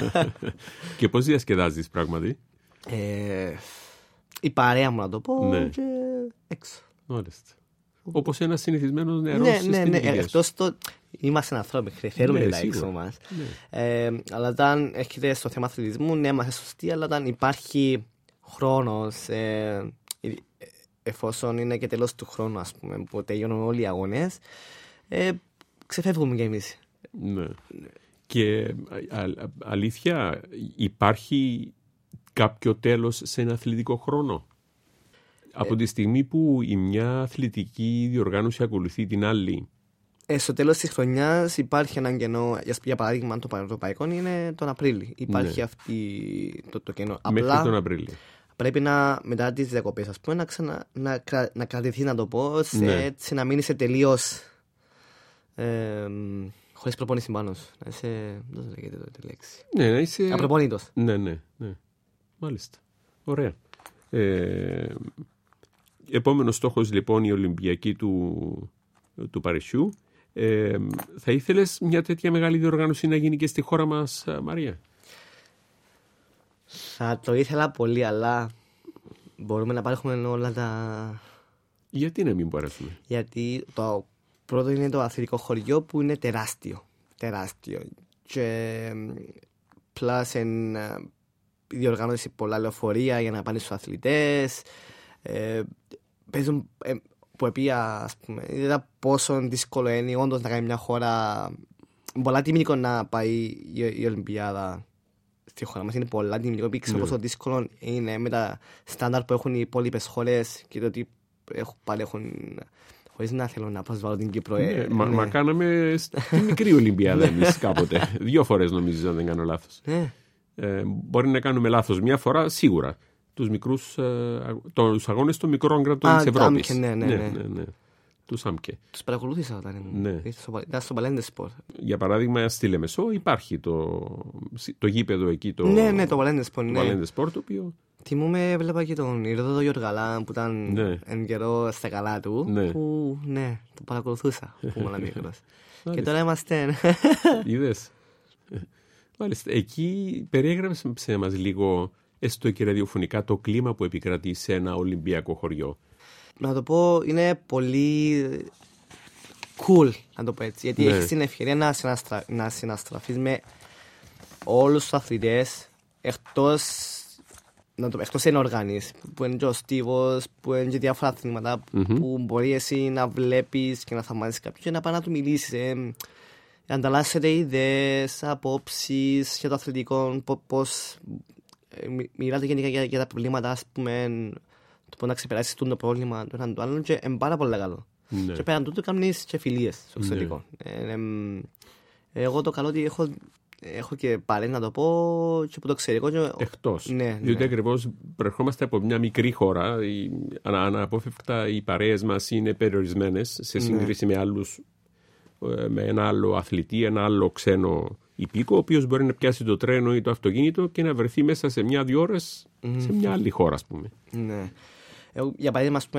Και πώς διασκεδάζεις πράγματι? Ε, η παρέα μου, να το πω, ναι. και έξω. Μάλιστα. Όπως ένας συνηθισμένος νερός ναι, στην ναι, ναι. ηλικία σου. Εκτός το... Είμαστε άνθρωποι, θέλουμε ναι, τα έξω μας. Ναι. Ε, αλλά όταν έρχεται στο θέμα αθλητισμού, ναι, είμαστε σωστοί, αλλά όταν υπάρχει χρόνος, ε, εφόσον είναι και τέλος του χρόνου, ας πούμε, που τελειώνουν όλοι οι αγώνες, ε, ξεφεύγουμε κι εμείς. Ναι. Και α, α, αλήθεια, υπάρχει κάποιο τέλος σε ένα αθλητικό χρόνο? Από τη στιγμή που η μια αθλητική διοργάνωση ακολουθεί την άλλη. Ε, στο τέλος της χρονιάς υπάρχει έναν κενό. Για παράδειγμα, το Πανευρωπαϊκό είναι τον Απρίλιο. Υπάρχει ναι. αυτή το, το κενό. Μέχρι απλά τον Απρίλιο. Πρέπει να, μετά τις διακοπές, ας πούμε, να, ξανα, να, να κρατηθεί, να το πω, σε, ναι. έτσι να μείνει σε τελείως ε, χωρίς προπόνηση πάνω σου. Να είσαι, δεν το λέγεται το, τη λέξη. Ναι, να είσαι... Απροπόνητος. Ναι, ναι, ναι. Μάλιστα. Ωραία. Ε, επόμενος στόχος λοιπόν η Ολυμπιακή του, του Παρισιού. Ε, θα ήθελες μια τέτοια μεγάλη διοργάνωση να γίνει και στη χώρα μας, Μαρία? Θα το ήθελα πολύ, αλλά μπορούμε να πάρουμε όλα τα... Γιατί να μην μπορέσουμε? Γιατί το πρώτο είναι το αθλητικό χωριό που είναι τεράστιο. Τεράστιο. Και πλάς εν διοργάνωση πολλά λεωφορεία για να πάνε στους αθλητές. Ε, παίζουν, ε, που επία, ας πούμε, είδα πόσο δύσκολο είναι όντως να κάνει μια χώρα πολλά τιμικό να πάει η, η Ολυμπιάδα στη χώρα μας. Είναι πολλά τιμικό, επειδή ξέρω πόσο δύσκολο είναι με τα στάνταρ που έχουν οι υπόλοιπες χώρες και το ότι πάλι έχουν, χωρίς να θέλω να προσβάλλω την Κύπρο. Ναι, ε, μα, ναι. μα κάναμε στη μικρή Ολυμπιάδα εμείς κάποτε. Δύο φορές νομίζω, αν δεν κάνω λάθος. Ναι. Ε, μπορεί να κάνουμε λάθος μια φορά, σίγουρα. Τους μικρούς, ε, τους αγώνες των μικρών κρατών της Ευρώπης. Ναι, ναι, ναι. ναι, ναι, ναι. Τους άμκε. Τους παρακολούθησα όταν ναι. ήταν στο Παλέντε Σπορ. Για παράδειγμα, στη Λεμεσό υπάρχει το, το γήπεδο εκεί. Το, ναι, ναι, το Παλέντε Σπορ. Το ναι. Παλέντε Σπορ, το οποίο... Θυμούμαι, βλέπα και τον Ηρόδοτο Γιωργαλά που ήταν ναι. εν καιρό στα καλά του. Ναι. Που ναι, το παρακολουθούσα που ήμουν μικρός. Και τώρα είμαστε. Είδες. Μάλιστα. Εκεί περιέγραψε μας λίγο, έστω και ραδιοφωνικά, το κλίμα που επικρατεί σε ένα Ολυμπιακό χωριό. Να το πω, είναι πολύ cool, να το πω έτσι. Γιατί ναι. έχεις την ευκαιρία να, συναστρα... να συναστραφείς με όλους τους αθλητές εκτός, να το... εκτός ενοργάνης, που είναι και ο Στίβος, που είναι και διάφορα αθλήματα mm-hmm. που μπορεί εσύ να βλέπεις και να θαυμάζεις κάποιον και να πάει να του μιλήσεις. Ε, να ανταλλάσσετε ιδέες, απόψεις για το αθλητικό, πώς ε, μιλάτε γενικά για, για τα προβλήματα, ας πούμε, το πώς να ξεπεράσεις το πρόβλημα του έναν του άλλον και είναι πάρα πολύ καλό. Ναι. Και πέραν τούτου κάνεις και φιλίες στο εξωτερικό. Ναι. Ε, ε, εγώ το καλό ότι έχω, έχω και παρέ να το πω και από το εξωτερικό. Και... Εκτός. Ναι, διότι ναι. ακριβώς προερχόμαστε από μια μικρή χώρα. Οι, ανα, αναπόφευκτα οι παρέες μας είναι περιορισμένες σε σύγκριση ναι. με άλλους, με ένα άλλο αθλητή, ένα άλλο ξένο υπήκο, ο οποίος μπορεί να πιάσει το τρένο ή το αυτοκίνητο και να βρεθεί μέσα σε μια-δύο ώρες mm. σε μια άλλη χώρα, ας πούμε. Ναι. Εγώ, για παράδειγμα, ας πούμε,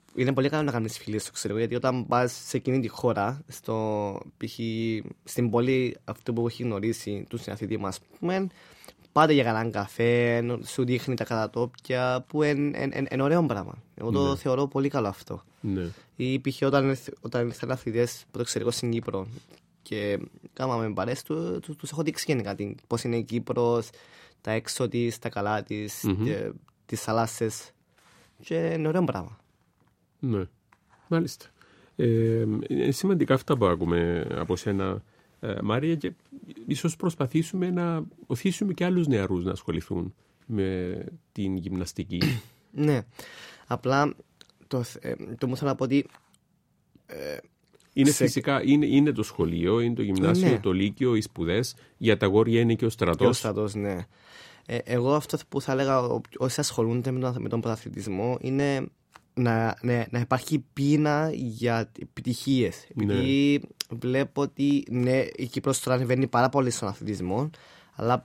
είναι πολύ καλό να κάνεις φίλες στο εξωτερικό, γιατί όταν πας σε εκείνη τη χώρα, στο, π.χ. στην πόλη αυτό που έχει γνωρίσει του συναθητή μας, πούμε, πάτε για κανέναν καφέ, σου δείχνει τα κατατόπια, που είναι εν, εν, εν ωραίο πράγμα. Εγώ το ναι. θεωρώ πολύ καλό αυτό. Ναι. Ή π.χ. όταν, όταν ήρθαν αθλητές από το εξωτερικό στην Κύπρο και κάναμε παρέες, του, του, τους έχω δείξει γενικά πώς είναι η Κύπρος, τα έξω της, τα καλά της, mm-hmm. τις θάλασσες. Και είναι ωραίο πράγμα. Ναι, μάλιστα. Ε, είναι σημαντικά αυτά που ακούμε από σένα, ε, Μάρια, και ίσως προσπαθήσουμε να οθήσουμε και άλλους νεαρούς να ασχοληθούν με την γυμναστική. Ναι, απλά το, ε, το μου θέλω να πω ότι... Ε, είναι σε... φυσικά, είναι, είναι το σχολείο, είναι το γυμνάσιο, ναι. το λύκειο, οι σπουδές. Για τα αγόρια είναι και ο στρατός. Και ο στρατός, ναι. Ε, εγώ αυτό που θα έλεγα όσοι ασχολούνται με τον, με τον πρωταθλητισμό είναι να, να, να υπάρχει πείνα για επιτυχίες. Ναι. Επειδή βλέπω ότι ναι, η Κύπρος τώρα ανεβαίνει πάρα πολύ στον αθλητισμό, αλλά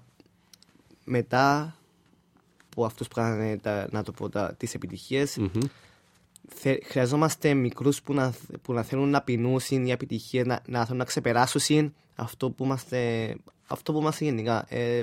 μετά που αυτούς που κάνουν να το πω, τα, τις επιτυχίες, mm-hmm. θε, χρειαζόμαστε μικρούς που να, που να θέλουν να πεινούσουν οι επιτυχίες, να, να θέλουν να ξεπεράσουν αυτό που είμαστε, αυτό που είμαστε γενικά. Ε,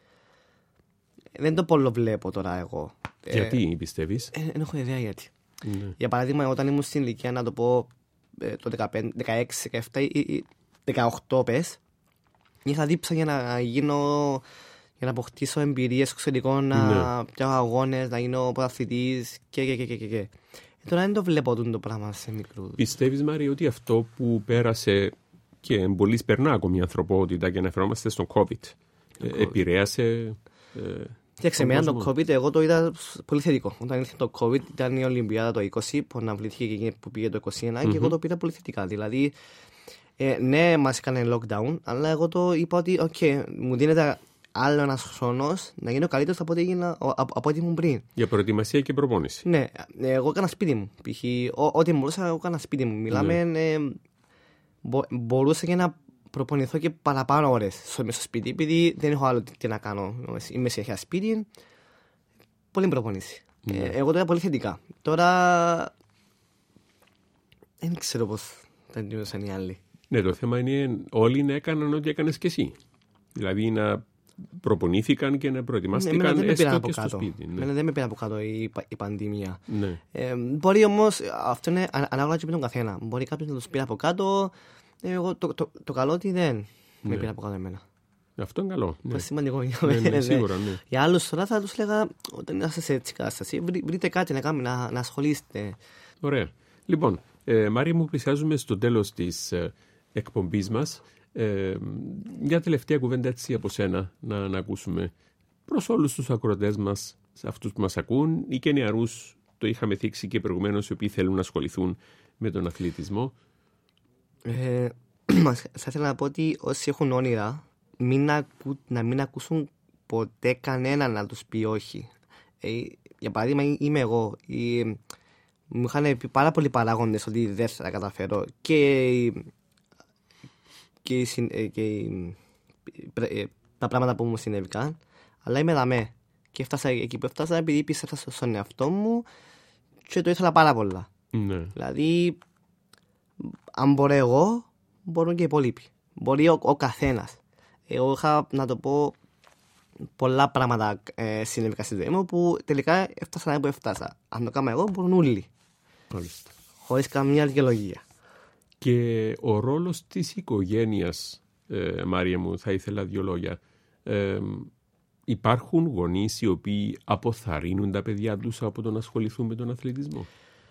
δεν το πολύ βλέπω τώρα εγώ. Γιατί ε, πιστεύεις? Δεν ε, έχω ιδέα γιατί. Ναι. Για παράδειγμα, όταν ήμουν στην ηλικία, να το πω το δεκαπέντε, δεκαέξι, δεκαεπτά ή δεκαοκτώ πες, είχα δίψα για να γίνω, για να αποκτήσω εμπειρίες στο εξωτερικό, να ναι. πιάω αγώνες, να γίνω πρωταθλητής και και και και και. Ε, τώρα δεν το βλέπω το πράγμα σε μικρού. Πιστεύεις, Μάρη, ότι αυτό που πέρασε και εμπολής περνά ακόμη η ανθρωπότητα, και αναφερόμαστε στον COVID, ε, επηρέασε... Ε, Κοίταξε, εμένα το COVID εγώ το είδα πολύ θετικό. Όταν ήρθε το COVID, ήταν η Ολυμπιάδα το είκοσι που αναβλήθηκε και εκείνη που πήγε το είκοσι ένα, mm-hmm. και εγώ το πήρα πολύ θετικά. Δηλαδή, ε, ναι, μας έκανε lockdown, αλλά εγώ το είπα ότι, okay, μου δίνεται άλλο ένας χρόνος να γίνω καλύτερος από ό,τι, έγινα, από, από ό,τι ήμουν πριν. Για προετοιμασία και προπόνηση. Ναι, εγώ έκανα σπίτι μου. Π.χ. ό,τι μπορούσα, εγώ έκανα σπίτι μου. Μιλάμε, ναι. ε, μπο, μπορούσα και να προπονηθώ και παραπάνω ώρες στο, στο σπίτι, επειδή δεν έχω άλλο τι να κάνω. Είμαι συνέχεια σπίτι, πολύ προπονήση. Mm. Ε, εγώ το είδα πολύ θετικά. Τώρα δεν ξέρω πώς θα αντιμετωπίσαν οι άλλοι. Ναι, το θέμα είναι όλοι να έκαναν ό,τι έκανες και εσύ. Δηλαδή να προπονήθηκαν και να προετοιμάστηκαν, ναι, έστω και στο σπίτι. Ναι. Ναι, δεν με πήρε από κάτω η, η πανδημία. Ναι. Ε, μπορεί όμως, αυτό είναι ανάλογα και με τον καθένα. Μπορεί κάποιος να τους πήρε από κάτω. Εγώ το, το, το καλό ότι δεν ναι. με πήρε από κάτω εμένα. Αυτό είναι καλό. Ναι. Είναι σημαντικό για μένα. Ναι, ναι, σίγουρα, ναι. Για άλλους τώρα θα τους λέγα, όταν είσαστε σε έτσι κατάσταση, βρει, βρείτε κάτι να κάνουμε, να, να ασχολείστε. Ωραία. Λοιπόν, ε, Μάρια μου, πλησιάζουμε στο τέλος της ε, εκπομπής μας. Ε, μια τελευταία κουβέντα έτσι από σένα να, να ακούσουμε προς όλους τους ακροατές μας, σε αυτούς που μας ακούν ή και νεαρούς, το είχαμε θίξει και προηγουμένως, οι οποίοι θέλουν να ασχοληθούν με τον αθλητισμό. Ε, θα ήθελα να πω ότι όσοι έχουν όνειρα, μην ακού, να μην ακούσουν ποτέ κανέναν να τους πει όχι. Ε, για παράδειγμα, είμαι εγώ. Η, μου είχαν πει πάρα πολλοί παράγοντες ότι δεν θα τα καταφέρω. Και, και, και, και τα πράγματα που μου συνέβηκαν. Αλλά είμαι δαμέ. Και έφτασα εκεί που έφτασα επειδή πίστευα στον εαυτό μου και το ήθελα πάρα πολλά. Ναι. Δηλαδή, αν μπορώ εγώ, μπορούν και οι υπόλοιποι. Μπορεί ο, ο καθένας. Εγώ είχα, να το πω, πολλά πράγματα ε, συνέβηκαν στη ζωή μου που τελικά έφτασα που έφτασα. Αν το κάνω εγώ, μπορούν όλοι. Μάλιστα. Χωρίς καμία δικαιολογία. Και ο ρόλος της οικογένειας, ε, Μάρια μου, θα ήθελα δύο λόγια. Ε, υπάρχουν γονείς οι οποίοι αποθαρρύνουν τα παιδιά τους από το να ασχοληθούν με τον αθλητισμό?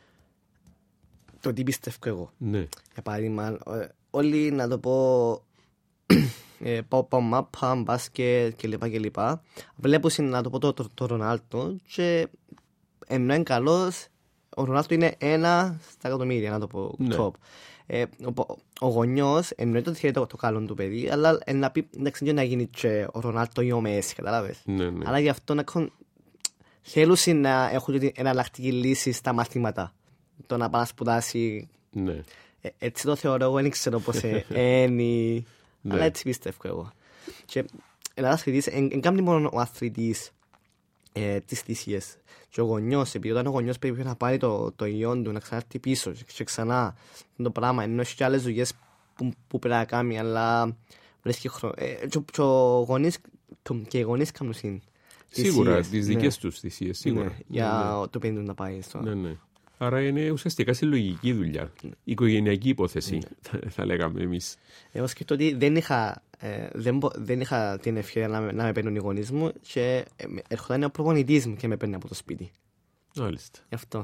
Το τι πιστεύω εγώ. Ναι. Για παράδειγμα, όλοι, να το πω, πάω μάπα, μπάσκετ κλπ. Βλέπω, να το πω, το, το, το Ρονάλτο και ενώ είναι καλός, ο Ρονάλτο είναι ένα στα εκατομμύρια, να το πω, ναι. top. Ε, ο, ο γονιός εννοείται ότι θέλει το, το καλό του παιδί, αλλά να πει εντάξει, να γίνει και ο Ρονάλτο ή ο Μέση, κατάλαβες. Ναι, ναι. Αλλά γι' αυτό να έχουν, θέλουν να έχουν εναλλακτική λύση στα μαθήματα. Το να πάει να σπουδάσει. Ναι. Ε, έτσι το θεωρώ εγώ, δεν ξέρω πώς είναι. Αλλά έτσι πιστεύω εγώ. Και ένας αθλητής, δεν κάνει μόνο ο αθλητής ε, τις θυσίες. Και ο γονιός, επειδή όταν ο γονιός πρέπει να πάρει το, το ιόν του, να ξανάρθει πίσω και ξανά το πράγμα, ενώ έχει και άλλες δουλειές που, που πρέπει να κάνει, αλλά βρίσκει χρόνο. Ε, και, και, γονείς, και οι γονείς κάνουν συν. Σίγουρα, τις δικές ναι. τους θυσίες, σίγουρα. Ναι, για ναι. το παιδί του να πάει στο... Ναι, ναι. Άρα είναι ουσιαστικά συλλογική δουλειά. Ναι. Οικογενειακή υπόθεση, ναι. θα, θα λέγαμε εμείς. Εγώ σκεφτώ ότι δεν είχα, ε, δεν, δεν είχα την ευκαιρία να, να με παίρνουν οι γονείς μου και ερχόταν ο προπονητής μου και με παίρνει από το σπίτι. Μάλιστα. Γι' αυτό.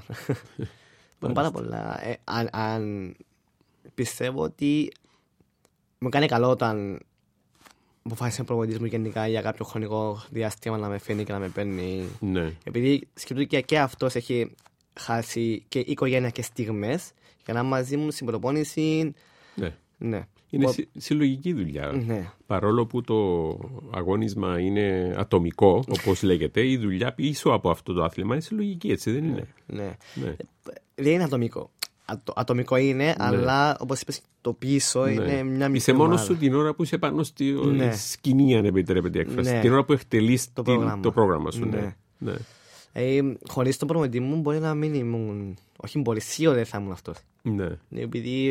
Πάρα πολλά. Ε, αν, αν πιστεύω ότι μου κάνει καλό όταν αποφάσισε ο προπονητής μου γενικά για κάποιο χρονικό διάστημα να με φέρνει και να με παίρνει. Ναι. Επειδή σκεφτώ και, και αυτός έχει χάσει και οικογένειακές στιγμές για να μαζί μου στην προπόνηση. Ναι. Ναι. Είναι Ο... συλλογική δουλειά. Ναι. Παρόλο που το αγώνισμα είναι ατομικό, όπως λέγεται, η δουλειά πίσω από αυτό το άθλημα είναι συλλογική, έτσι δεν είναι? Ναι. ναι. Δεν είναι ατομικό. Ατο, ατομικό είναι, ναι. αλλά όπως είπες, το πίσω ναι. είναι μια μικρή. Είσαι μόνος σου την ώρα που είσαι πάνω στη ναι. σκηνή, αν επιτρέπεται η έκφραση. Ναι. Την ώρα που εκτελείς το, την, το πρόγραμμα σου. Ναι. Ναι. Ναι. Ε, χωρίς τον προπονητή μου μπορεί να μην ήμουν. Όχι, μπορεί, σίγουρα δεν θα ήμουν αυτός. Ναι. Επειδή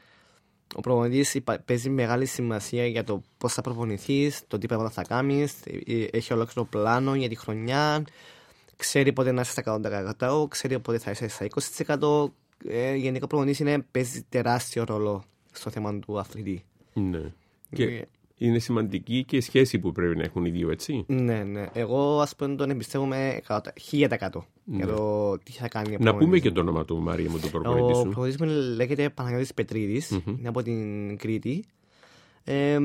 ο προπονητής παίζει μεγάλη σημασία για το πώς θα προπονηθείς, το τι πράγματα θα κάνεις. Έχει ολόκληρο πλάνο για τη χρονιά. Ξέρει πότε να είσαι στα εκατό τοις εκατό, ξέρει πότε θα είσαι στα είκοσι τοις εκατό. Ε, γενικά ο προπονητής παίζει τεράστιο ρόλο στο θέμα του αθλητή. Ναι. Και ε, είναι σημαντική και η σχέση που πρέπει να έχουν οι δύο, έτσι. Ναι, ναι. Εγώ, ας πούμε, τον εμπιστεύομαι χίλια τοις εκατό για το τι θα κάνει. Να πούμε και το όνομα του, Μάρια μου, του προπονητή σου. Ο προπονητής μου λέγεται Παναγιώτης Πετρίδης, mm-hmm. είναι από την Κρήτη. Ε,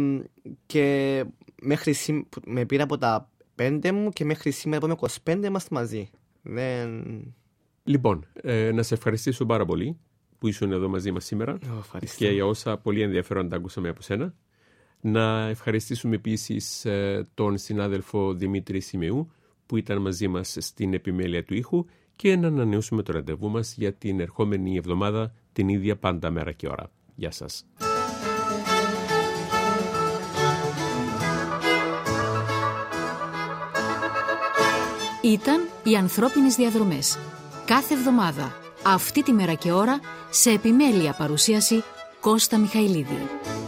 και μέχρι σήμερα, με πήρα από τα πέντε μου και μέχρι σήμερα, από είκοσι πέντε, είμαστε μαζί. Δεν... Λοιπόν, ε, να σε ευχαριστήσω πάρα πολύ που ήσουν εδώ μαζί μας σήμερα oh, και για όσα πολύ ενδιαφέροντα ακούσαμε από σένα. Να ευχαριστήσουμε επίσης ε, τον συνάδελφο Δημήτρη Σημεού που ήταν μαζί μας στην επιμέλεια του ήχου και να ανανεώσουμε το ραντεβού μας για την ερχόμενη εβδομάδα την ίδια πάντα μέρα και ώρα. Γεια σας. Ήταν οι ανθρώπινες διαδρομές. Κάθε εβδομάδα, αυτή τη μέρα και ώρα, σε επιμέλεια παρουσίαση Κώστα Μιχαηλίδη.